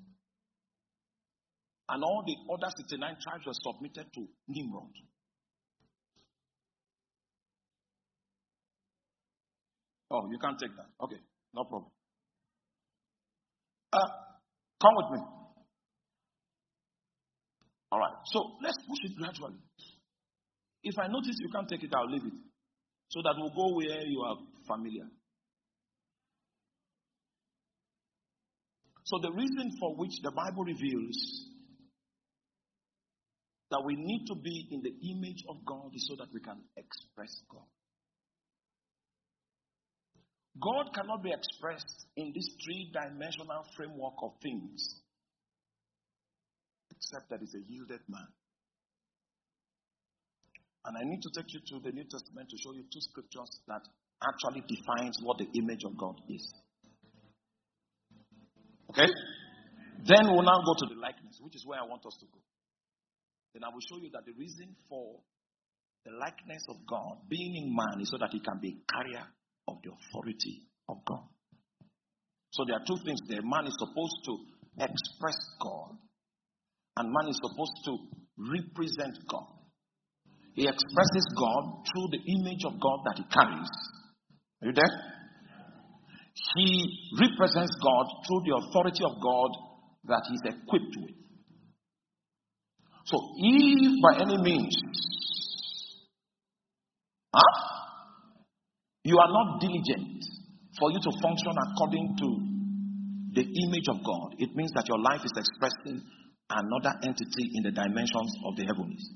And all the other sixty-nine tribes were submitted to Nimrod. Oh, you can't take that. Okay, no problem. Uh, come with me. All right, so let's push it gradually. If I notice you can't take it, I'll leave it. So that we'll go where you are familiar. So the reason for which the Bible reveals that we need to be in the image of God is so that we can express God. God cannot be expressed in this three-dimensional framework of things except that he's a yielded man. And I need to take you to the New Testament to show you two scriptures that actually defines what the image of God is. Okay? Then we'll now go to the likeness, which is where I want us to go. Then I will show you that the reason for the likeness of God being in man is so that he can be a carrier of the authority of God. So there are two things there. Man is supposed to express God, and man is supposed to represent God. He expresses God through the image of God that he carries. Are you there? He represents God through the authority of God that he's equipped with. So if by any means huh, you are not diligent for you to function according to the image of God, it means that your life is expressing another entity in the dimensions of the heavens.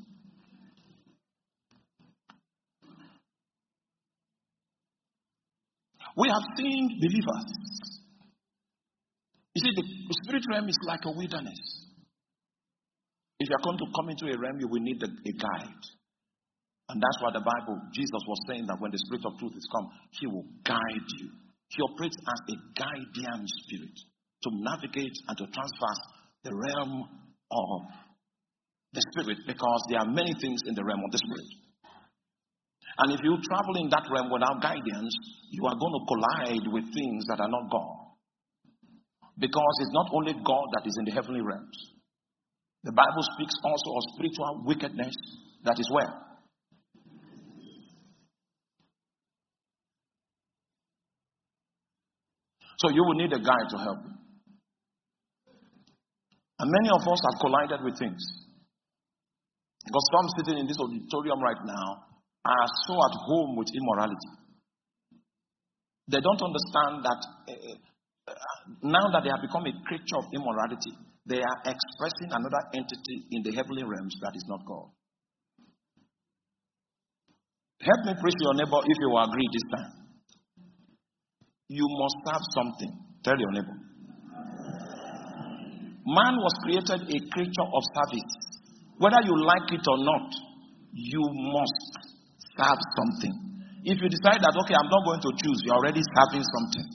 We have seen believers. You see, the spirit realm is like a wilderness. If you are going to come into a realm, you will need a, a guide. And that's why the Bible, Jesus was saying that when the Spirit of truth is come, he will guide you. He operates as a guardian spirit to navigate and to transverse the realm of the spirit, because there are many things in the realm of the spirit. And if you travel in that realm without guidance, you are going to collide with things that are not God. Because it's not only God that is in the heavenly realms. The Bible speaks also of spiritual wickedness that is where? So you will need a guide to help you. And many of us have collided with things. Because some sitting in this auditorium right now are so at home with immorality. They don't understand that uh, now that they have become a creature of immorality, they are expressing another entity in the heavenly realms that is not God. Help me preach to your neighbor if you will agree this time. You must have something. Tell your neighbor. Man was created a creature of service. Whether you like it or not, you must serve something. If you decide that, okay, I'm not going to choose, you're already serving something.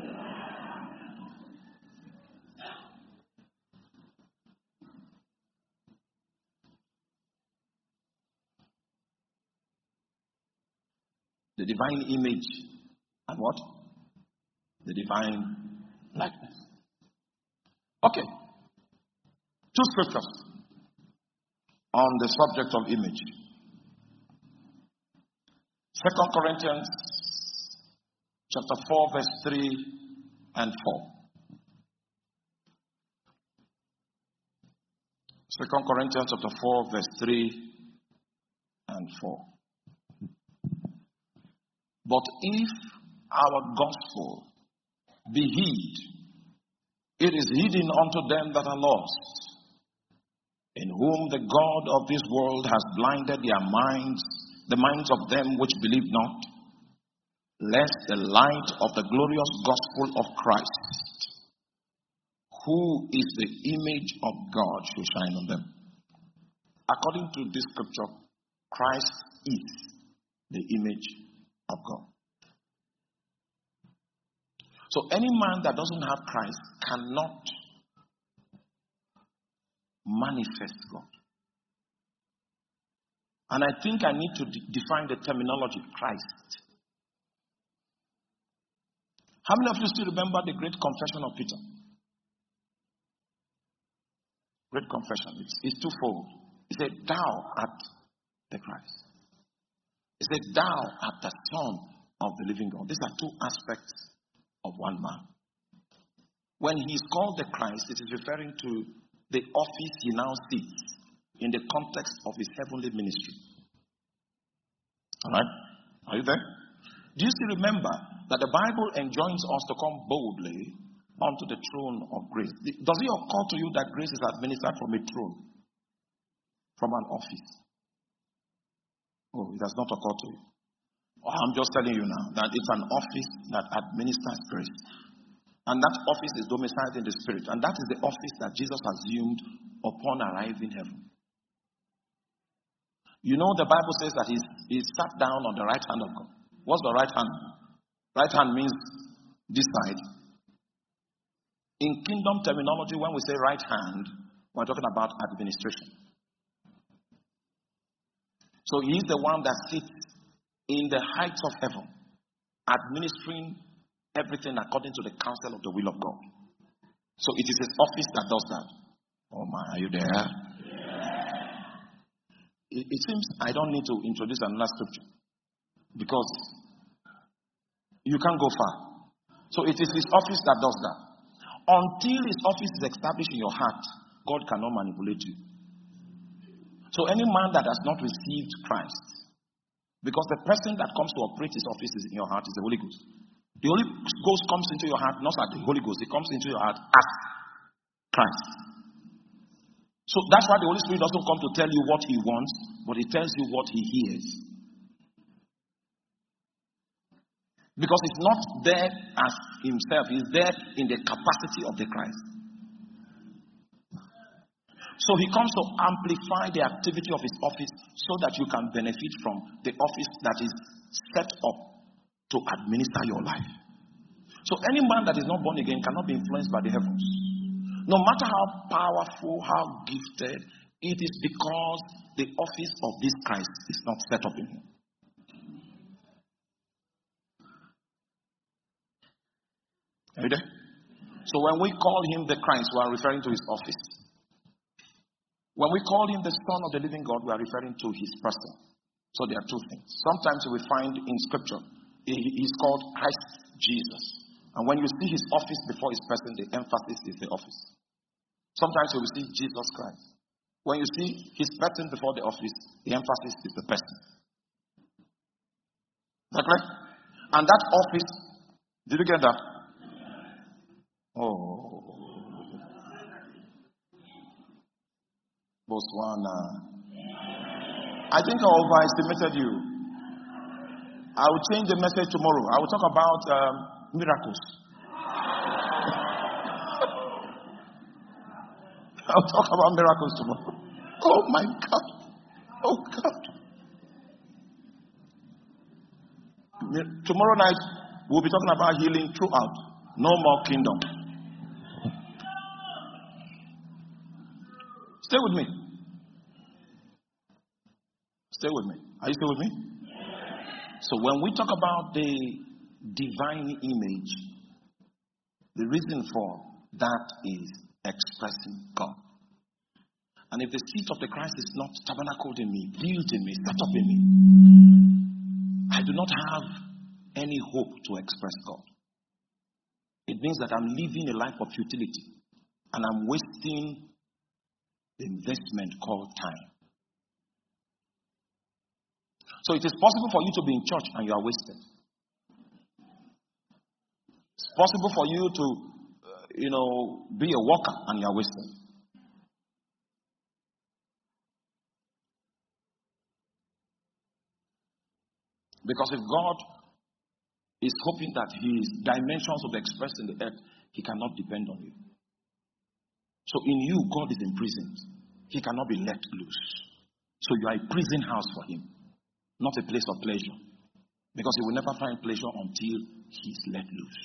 The divine image and what? The divine likeness. Okay. Two scriptures on the subject of image. Second Corinthians chapter four, verse three and four. Second Corinthians chapter four, verse three and four. But if our gospel be hid, it is hidden unto them that are lost, in whom the God of this world has blinded their minds, the minds of them which believe not, lest the light of the glorious gospel of Christ, who is the image of God, should shine on them. According to this scripture, Christ is the image of God. So any man that doesn't have Christ cannot manifest God. And I think I need to de- define the terminology Christ. How many of you still remember the great confession of Peter? Great confession. It's, it's twofold. He said, thou art the Christ. He said, thou art the Son of the living God. These are two aspects of one man. When he is called the Christ, it is referring to the office he now sits in the context of his heavenly ministry. Alright? Are you there? Do you still remember that the Bible enjoins us to come boldly onto the throne of grace? Does it occur to you that grace is administered from a throne? From an office? Oh, it has not occurred to you. Oh, I'm just telling you now that it's an office that administers grace. And that office is domiciled in the Spirit. And that is the office that Jesus assumed upon arriving in heaven. You know, the Bible says that he's, he sat down on the right hand of God. What's the right hand? Right hand means this side. In kingdom terminology, when we say right hand, we're talking about administration. So he is the one that sits in the heights of heaven, administering everything according to the counsel of the will of God. So it is his office that does that. Oh my, are you there? It, it seems I don't need to introduce another scripture because you can't go far. So it is his office that does that. Until his office is established in your heart, God cannot manipulate you. So any man that has not received Christ, because the person that comes to operate his office is in your heart is the Holy Ghost. The Holy Ghost comes into your heart, not as the Holy Ghost. It comes into your heart as Christ. So that's why the Holy Spirit doesn't come to tell you what he wants, but he tells you what he hears. Because he's not there as himself. He's there in the capacity of the Christ. So he comes to amplify the activity of his office so that you can benefit from the office that is set up to administer your life. So any man that is not born again cannot be influenced by the heavens. No matter how powerful, how gifted, it is because the office of this Christ is not set up in him. Are you there? So when we call him the Christ, we are referring to his office. When we call him the Son of the living God, we are referring to his person. So there are two things. Sometimes we find in scripture, he's called Christ Jesus. And when you see his office before his person, the emphasis is the office. Sometimes you will see Jesus Christ. When you see his person before the office, the emphasis is the person. Is that correct? And that office, did you get that? Oh. Botswana. I think I overestimated you. I will change the message tomorrow. I will talk about um, miracles. I'll talk about miracles tomorrow. Oh my God. Oh God. Tomorrow night, we'll be talking about healing throughout. No more kingdom. Stay with me. Stay with me. Are you still with me? So when we talk about the divine image, the reason for that is expressing God. And if the seat of the Christ is not tabernacled in me, built in me, set up in me, I I do not have any hope to express God. It means that I'm living a life of futility and I'm wasting the investment called time. So it is possible for you to be in church and you are wasted. It's possible for you to, uh, you know, be a worker and you are wasted. Because if God is hoping that his dimensions will be expressed in the earth, he cannot depend on you. So in you, God is imprisoned. He cannot be let loose. So you are a prison house for him, not a place of pleasure. Because he will never find pleasure until he is let loose.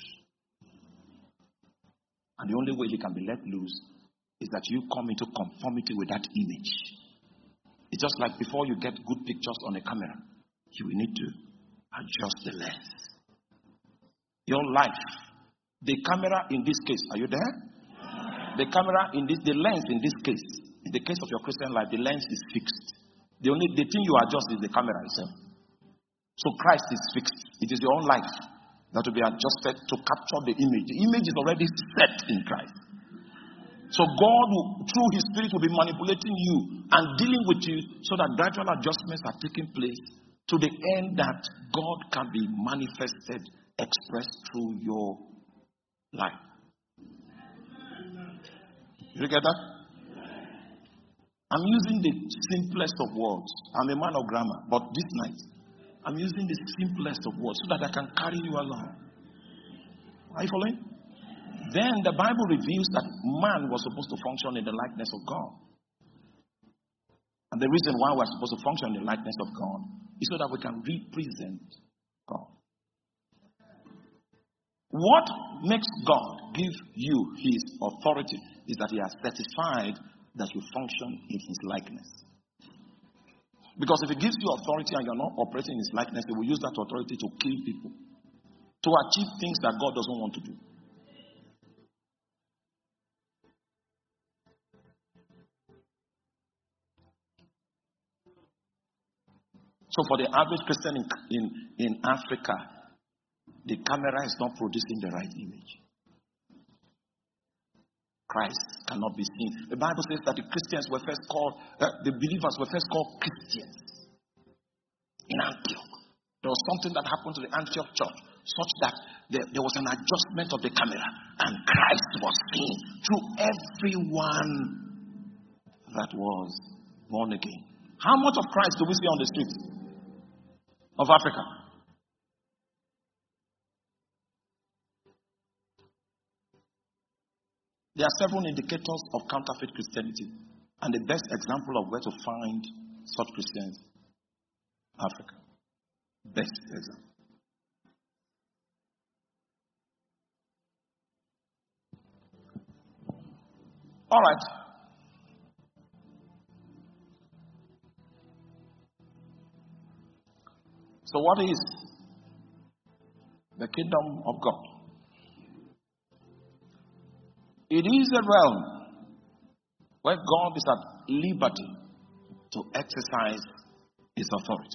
And the only way he can be let loose is that you come into conformity with that image. It's just like before you get good pictures on a camera, you will need to adjust the lens. Your life, the camera in this case, are you there? The camera in this, the lens in this case, in the case of your Christian life, the lens is fixed. The only the thing you adjust is the camera itself. So Christ is fixed. It is your own life that will be adjusted to capture the image. The image is already set in Christ. So God will, through his spirit, will be manipulating you and dealing with you so that gradual adjustments are taking place to the end that God can be manifested, expressed through your life. You get that? I'm using the simplest of words. I'm a man of grammar, but this night, I'm using the simplest of words so that I can carry you along. Are you following? Then the Bible reveals that man was supposed to function in the likeness of God. And the reason why we're supposed to function in the likeness of God is so that we can represent God. What makes God give you his authority is that he has certified that you function in his likeness. Because if he gives you authority and you're not operating in his likeness, he will use that authority to kill people, to achieve things that God doesn't want to do. So for the average Christian in, in, in Africa, the camera is not producing the right image. Christ cannot be seen. The Bible says that the Christians were first called, uh, the believers were first called Christians in Antioch. There was something that happened to the Antioch church such that there, there was an adjustment of the camera and Christ was seen through everyone that was born again. How much of Christ do we see on the streets of Africa? There are several indicators of counterfeit Christianity, and the best example of where to find such Christians, Africa. Best example. All right. So what is the kingdom of God? It is a realm where God is at liberty to exercise his authority.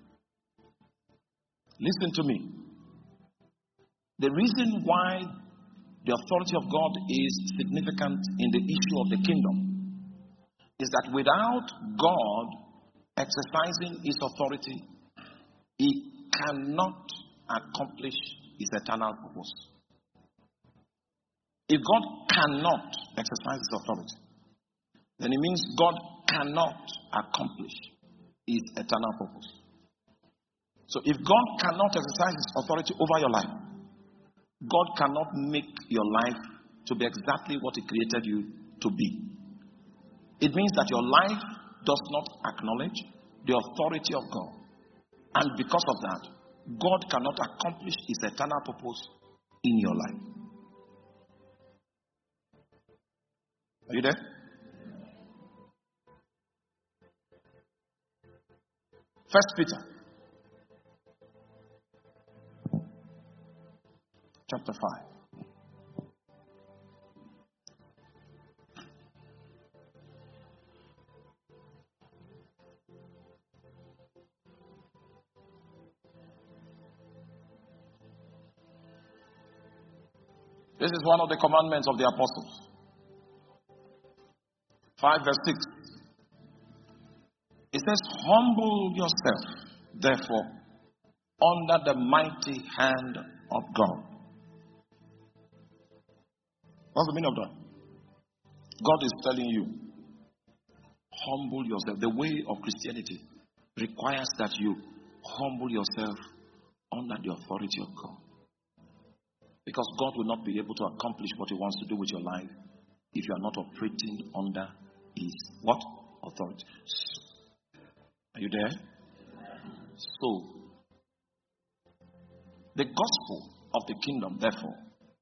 Listen to me. The reason why the authority of God is significant in the issue of the kingdom is that without God exercising his authority, he cannot accomplish his eternal purpose. If God cannot exercise his authority, then it means God cannot accomplish his eternal purpose. So if God cannot exercise his authority over your life, God cannot make your life to be exactly what he created you to be. It means that your life does not acknowledge the authority of God. And because of that, God cannot accomplish his eternal purpose in your life. Are you there? First Peter chapter five. This is one of the commandments of the apostles. five verse six. It says, humble yourself, therefore, under the mighty hand of God. What's the meaning of that? God is telling you, humble yourself. The way of Christianity requires that you humble yourself under the authority of God. Because God will not be able to accomplish what He wants to do with your life if you are not operating under His what? Authority. Are you there? So, the gospel of the kingdom, therefore,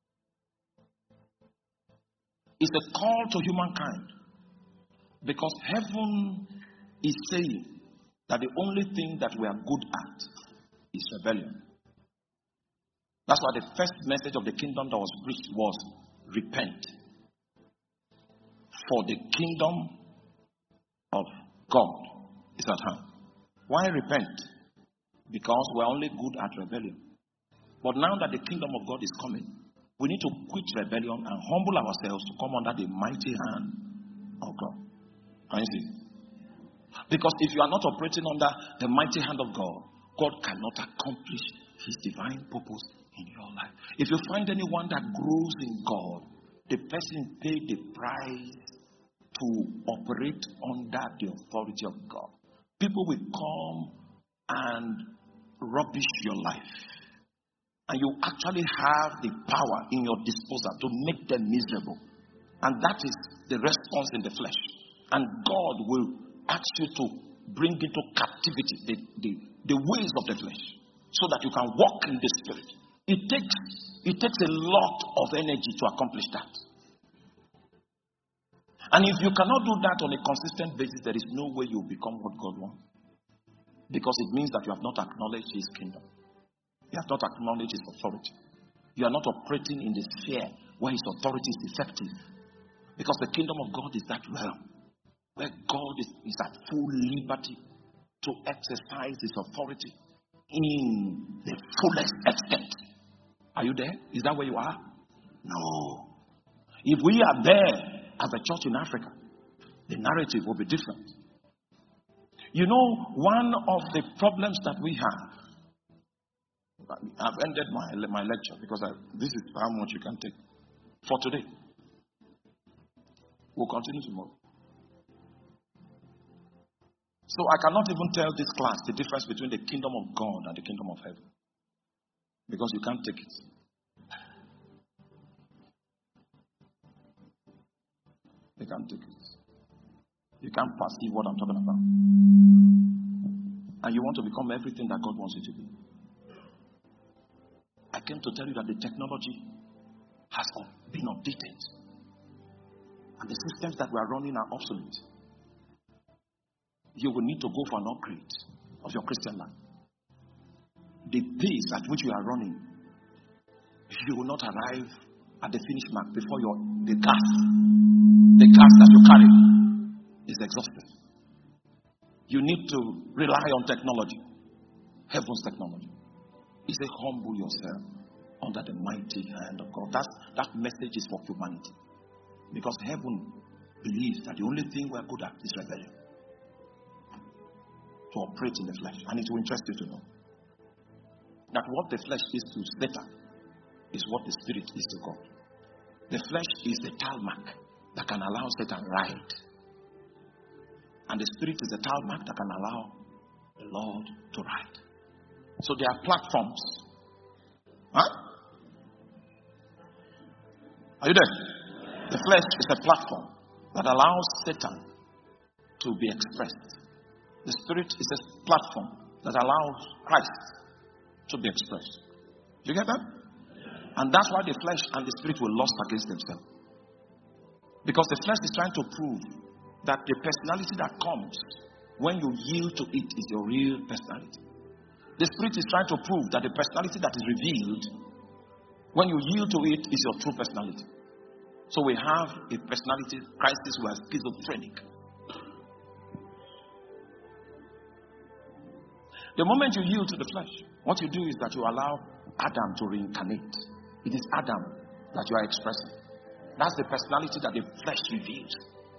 is a call to humankind. Because heaven is saying that the only thing that we are good at is rebellion. That's why the first message of the kingdom that was preached was repent. For the kingdom of God is at hand. Why repent? Because we're only good at rebellion. But now that the kingdom of God is coming, we need to quit rebellion and humble ourselves to come under the mighty hand of God. Can you see? Because if you are not operating under the mighty hand of God, God cannot accomplish His divine purpose in your life. If you find anyone that grows in God, the person paid the price to operate under the authority of God. People will come and rubbish your life. And you actually have the power in your disposal to make them miserable. And that is the response in the flesh. And God will ask you to bring into captivity the, the, the ways of the flesh so that you can walk in the spirit. It takes, it takes a lot of energy to accomplish that. And if you cannot do that on a consistent basis, there is no way you will become what God wants. Because it means that you have not acknowledged His kingdom. You have not acknowledged His authority. You are not operating in the sphere where His authority is effective. Because the kingdom of God is that realm where God is, is at full liberty to exercise His authority in the fullest extent. Are you there? Is that where you are? No. If we are there as a church in Africa, the narrative will be different. You know, one of the problems that we have, I've ended my, my lecture because I, this is how much you can take for today. We'll continue tomorrow. So I cannot even tell this class the difference between the kingdom of God and the kingdom of heaven. Because you can't take it. You can't take it. You can't perceive what I'm talking about. And you want to become everything that God wants you to be. I came to tell you that the technology has been updated. And the systems that we are running are obsolete. You will need to go for an upgrade of your Christian life. The pace at which you are running, you will not arrive at the finish mark before your the gas, the gas that you carry is exhausted. You need to rely on technology, heaven's technology. He said, humble yourself under the mighty hand of God. That's, that message is for humanity. Because heaven believes that the only thing we're good at is rebellion. To operate in the flesh. And it will interest you to know that what the flesh is to Satan is what the spirit is to God. The flesh is the tarmac that can allow Satan ride. And the spirit is the tarmac that can allow the Lord to ride. So there are platforms. Huh? Are you there? The flesh is a platform that allows Satan to be expressed. The spirit is a platform that allows Christ to be expressed. Do you get that? And that's why the flesh and the spirit will lust against themselves. Because the flesh is trying to prove that the personality that comes when you yield to it is your real personality. The spirit is trying to prove that the personality that is revealed when you yield to it is your true personality. So we have a personality crisis. We are schizophrenic. The moment you yield to the flesh, what you do is that you allow Adam to reincarnate. It is Adam that you are expressing. That's the personality that the flesh reveals.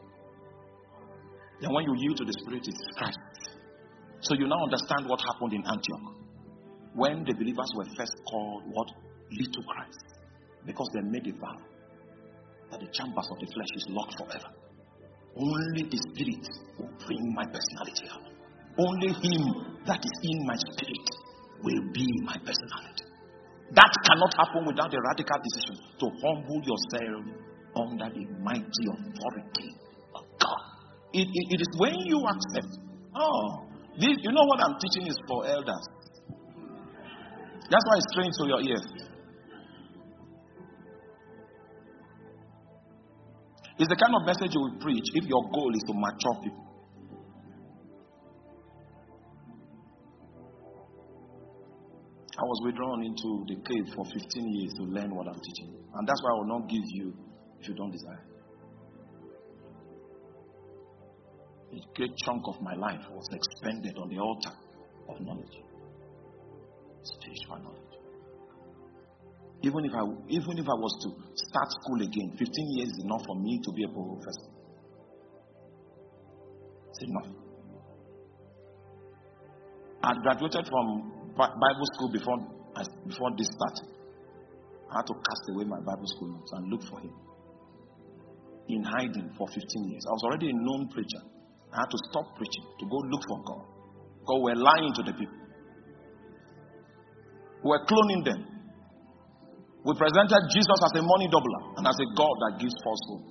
Then when you yield to the Spirit, it's Christ. So you now understand what happened in Antioch. When the believers were first called what? Little Christ. Because they made a vow that the chambers of the flesh is locked forever. Only the Spirit will bring my personality out. Only Him that is in my spirit will be my personality. That cannot happen without a radical decision to humble yourself under the mighty authority of God. It, it, it is when you accept. Oh, this, you know what I'm teaching is for elders. That's why it's strange to your ears. It's the kind of message you will preach if your goal is to mature people. I was withdrawn into the cave for fifteen years to learn what I'm teaching. And that's why I will not give you if you don't desire. A great chunk of my life was expended on the altar of knowledge. Spiritual knowledge. Even if I even if I was to start school again, fifteen years is enough for me to be a professor. It's enough. I graduated from Bible school before before this started. I had to cast away my Bible school notes and look for him. In hiding for fifteen years. I was already a known preacher. I had to stop preaching to go look for God. Because we're lying to the people. We're cloning them. We presented Jesus as a money doubler and as a God that gives falsehood.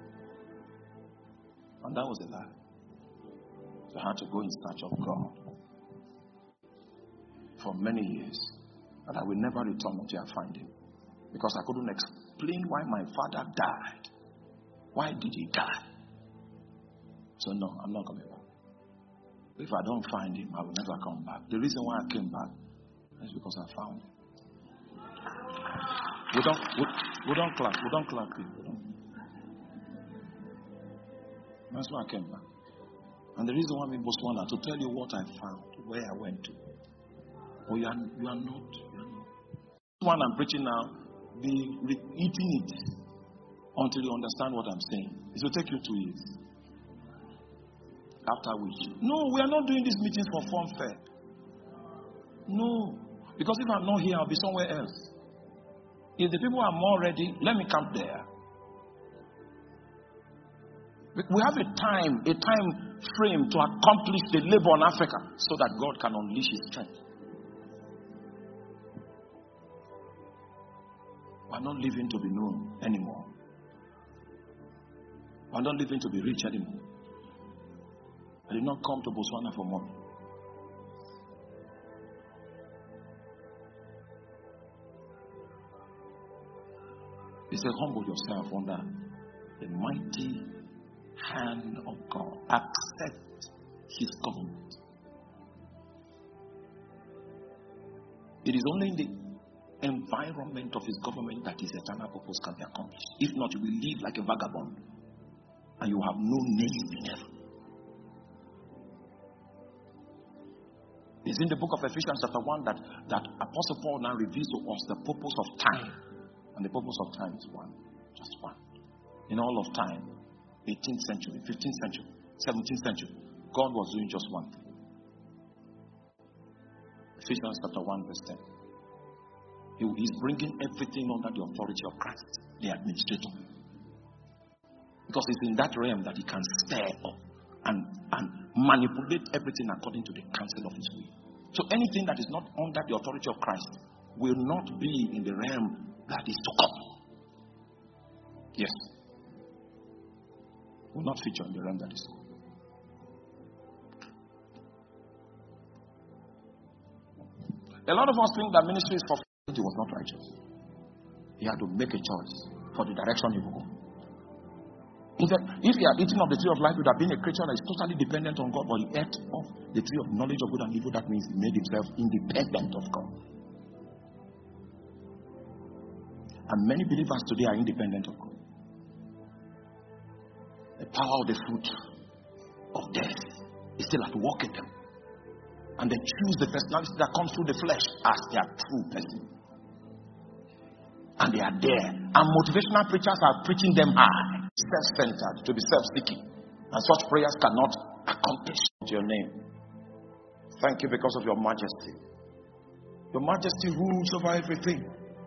And that was a lie. So I had to go in search of God for many years. And I will never return until I find him. Because I couldn't explain why my father died. Why did he die? So no, I'm not coming back. If I don't find him, I will never come back. The reason why I came back is because I found him. We don't, we, we don't clap. We don't clap here. We don't. That's why I came back. And the reason why I'm in Botswana, to tell you what I found, where I went to. Oh, you are, you are not. You are not. The one I'm preaching now, be re- eating it until you understand what I'm saying. It will take you two years. After which, no, we are not doing these meetings for fun fair. No, because if I'm not here, I'll be somewhere else. If the people are more ready, let me come there. We have a time, a time frame to accomplish the labor in Africa so that God can unleash his strength. We are not living to be known anymore. We are not living to be rich anymore. I did not come to Botswana for money. He said, humble yourself under the mighty hand of God. Accept his government. It is only in the environment of his government that his eternal purpose can be accomplished. If not, you will live like a vagabond and you have no name in heaven. It's in the book of Ephesians chapter one that, that Apostle Paul now reveals to us the purpose of time. And the purpose of time is one. Just one. In all of time, eighteenth century, fifteenth century, seventeenth century, God was doing just one thing. Ephesians chapter one verse ten. He is bringing everything under the authority of Christ, the administrator. Because it's in that realm that he can stir up and, and manipulate everything according to the counsel of his will. So anything that is not under the authority of Christ will not be in the realm that is to come. Yes. Will not feature in the realm that is to come. A lot of us think that ministry is for he was not righteous. He had to make a choice for the direction he would go. In fact, if he had eaten of the tree of life, he would have been a creature that is totally dependent on God, but he ate of the tree of knowledge of good and evil. That means he made himself independent of God. And many believers today are independent of God. The power of the fruit of death is still at work in them. And they choose the personality that comes through the flesh as their true person. And they are there. And motivational preachers are preaching them high, self-centered, to be self-seeking. And such prayers cannot accomplish your name. Thank you because of your majesty. Your majesty rules over everything.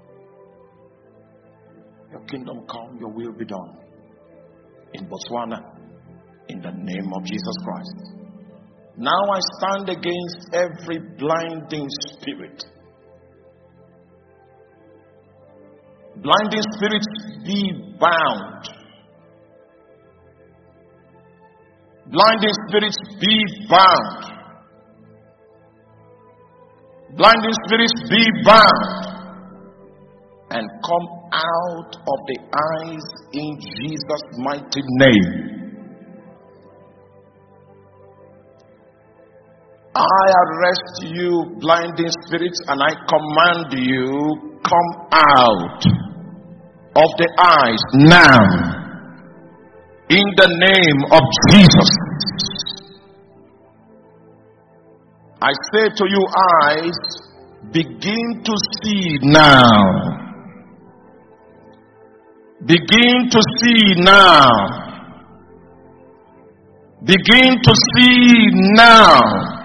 Your kingdom come, your will be done. In Botswana, in the name of Jesus Christ. Now I stand against every blinding spirit. Blinding spirits, be bound. Blinding spirits, be bound. Blinding spirits, be bound. And come out of the eyes in Jesus' mighty name. I arrest you, blinding spirits, and I command you, come out of the eyes now. In the name of Jesus. I say to you, eyes, begin to see now. Begin to see now. Begin to see now.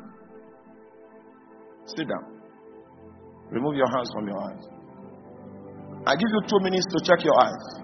Sit down. Remove your hands from your eyes. I give you two minutes to check your eyes.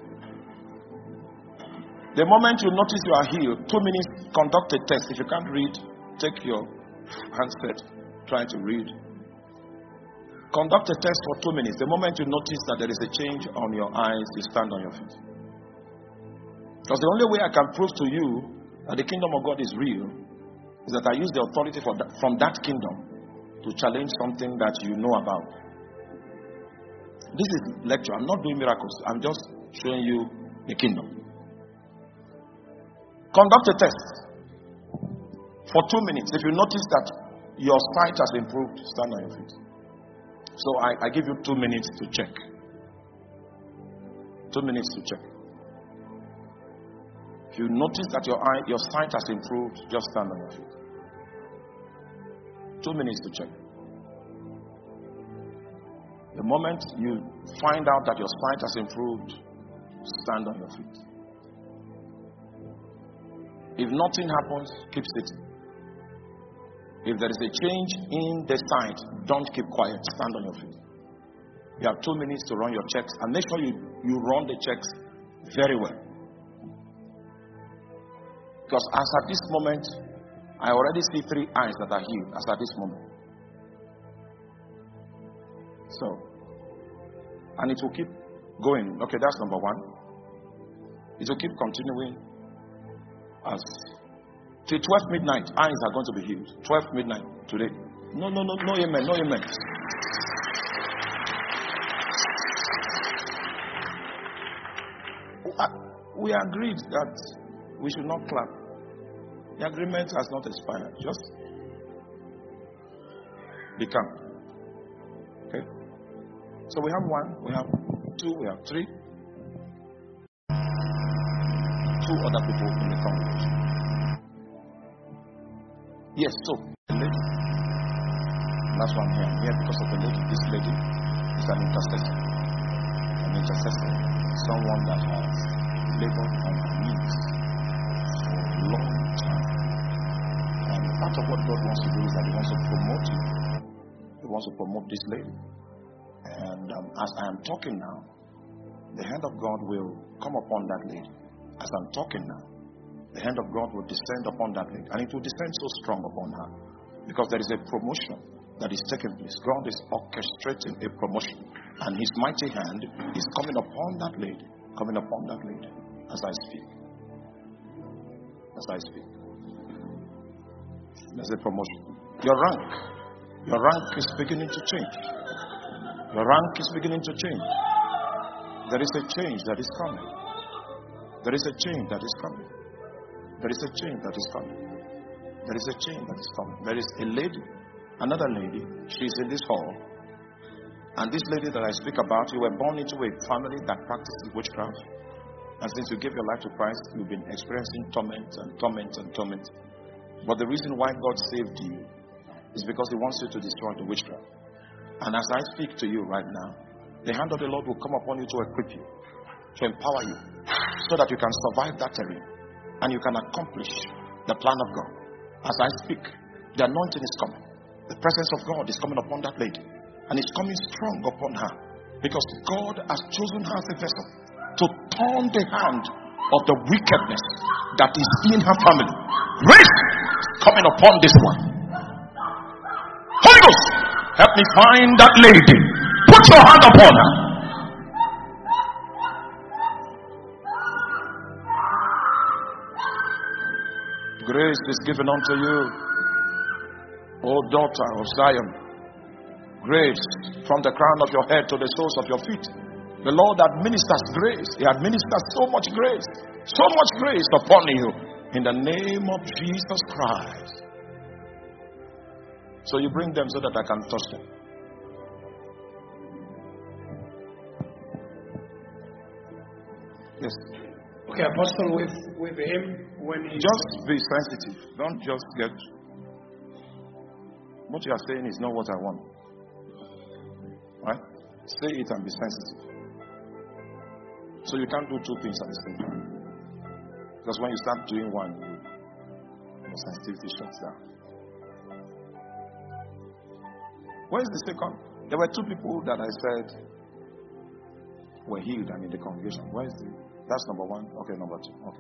The moment you notice you are healed, two minutes, conduct a test. If you can't read, take your handset, try to read. Conduct a test for two minutes. The moment you notice that there is a change on your eyes, you stand on your feet. Because the only way I can prove to you that the kingdom of God is real is that I use the authority for that, from that kingdom to challenge something that you know about. This is lecture. I'm not doing miracles. I'm just showing you the kingdom. Conduct a test for two minutes. If you notice that your sight has improved, stand on your feet. So I, I give you two minutes to check. Two minutes to check. If you notice that your eye, your sight has improved, just stand on your feet. Two minutes to check. The moment you find out that your sight has improved, stand on your feet. If nothing happens, keep sitting. If there is a change in the sight, don't keep quiet. Stand on your feet. You have two minutes to run your checks, and make sure you, you run the checks very well. Because as at this moment, I already see three eyes that are healed as at this moment. So, and it will keep going. Okay, that's number one. It will keep continuing as till twelve midnight. Eyes are going to be healed. twelve midnight today. No, no, no, no, amen, no, amen. We agreed that we should not clap. The agreement has not expired. Just be calm. Okay? So we have one, we have two, we have three. Two other people in the congregation. Yes, so the lady. That's why I'm here. I'm here because of the lady. This lady is an intercessor. An intercessor. Someone that has labored on her knees for a long time. And part of what God wants to do is that He wants to promote you. He wants to promote this lady. And um, as I am talking now, the hand of God will come upon that lady. As I'm talking now, the hand of God will descend upon that lady. And it will descend so strong upon her. Because there is a promotion that is taking place. God is orchestrating a promotion. And His mighty hand is coming upon that lady. Coming upon that lady. As I speak. As I speak. There's a promotion. Your rank. Your rank is beginning to change. Your rank is beginning to change. There is a change that is coming. There is a change that is coming. There is a change that is coming. There is a change that is coming. There is a lady, another lady, she is in this hall. And this lady that I speak about, you were born into a family that practices witchcraft. And since you gave your life to Christ, you've been experiencing torment and torment and torment. But the reason why God saved you is because He wants you to destroy the witchcraft. And as I speak to you right now, the hand of the Lord will come upon you to equip you, to empower you, so that you can survive that terrain and you can accomplish the plan of God. As I speak, the anointing is coming. The presence of God is coming upon that lady, and it's coming strong upon her, because God has chosen her as a vessel to turn the hand of the wickedness that is in her family. Grace is coming upon this one. Holy Ghost, help me find that lady. Put your hand upon her. Grace is given unto you, O daughter of Zion. Grace from the crown of your head to the soles of your feet. The Lord administers grace. He administers so much grace, so much grace upon you, in the name of Jesus Christ. So you bring them so that I can touch them. Yes. Okay, Apostle, with, with him, when he... Just be sensitive. Don't just get... What you are saying is not what I want. Right? Say it and be sensitive. So you can't do two things at the same time. Because when you start doing one, your sensitivity shuts down. Where is the second? There were two people that I said were healed and in the congregation. Where is the... That's number one. Okay, number two. Okay.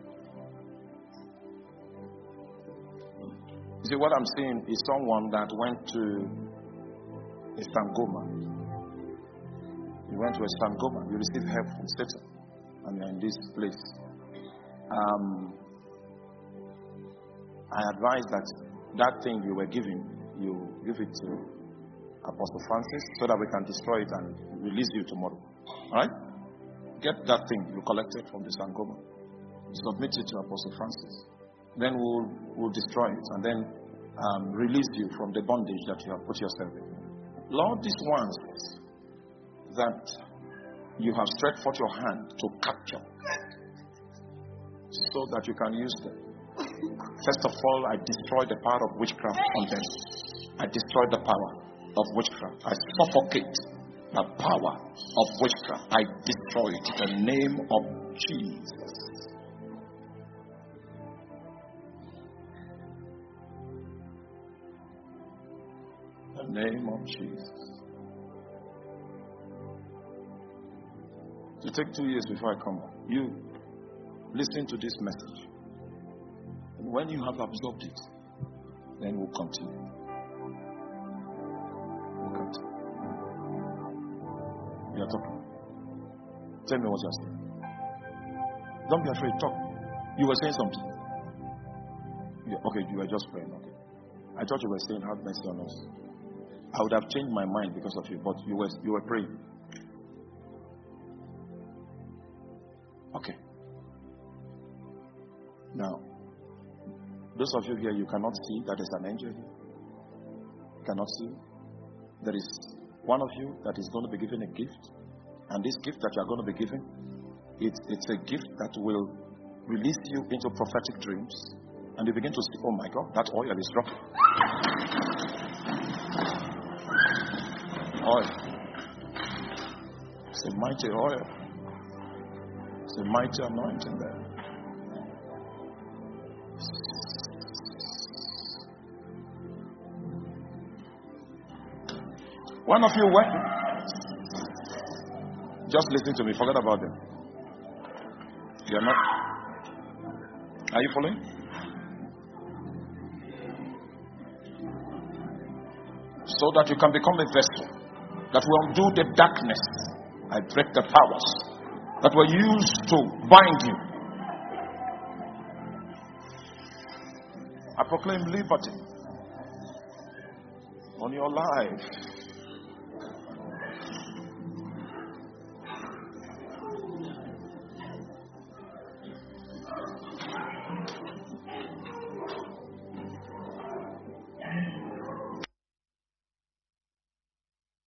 You see, what I'm seeing is someone that went to a Sangoma. You went to a Sangoma. You received help from Satan. And you're in this place. Um, I advise that that thing you were giving, you give it to Apostle Francis so that we can destroy it and release you tomorrow. Alright? Get that thing you collected from the Sangoma. Submit it to Apostle Francis. Then we'll, we'll destroy it and then um, release you from the bondage that you have put yourself in. Lord, these ones that you have stretched forth your hand to capture so that you can use them. First of all, I destroy the power of witchcraft on them. I destroy the power of witchcraft. I suffocate the power of witchcraft. I destroy it in the name of Jesus. In the name of Jesus. It will take two years before I come. You listen to this message. And when you have absorbed it, then we'll continue. We'll continue. You are talking. Tell me what you are saying. Don't be afraid. Talk. You were saying something. Yeah, okay, you were just praying. Okay. I thought you were saying, have mercy on us. I would have changed my mind because of you, but you were you were praying. Okay. Now, those of you here, you cannot see that there's an angel here. You cannot see. There is one of you that is going to be given a gift. And this gift that you are going to be given, it's, it's a gift that will release you into prophetic dreams. And you begin to see, oh my God, that oil is dropping. Oil. It's a mighty oil. It's a mighty anointing there. One of you went. Just listen to me. Forget about them. You're not. Are you following? So that you can become a vessel that will undo the darkness. I break the powers that were used to bind you. I proclaim liberty on your life.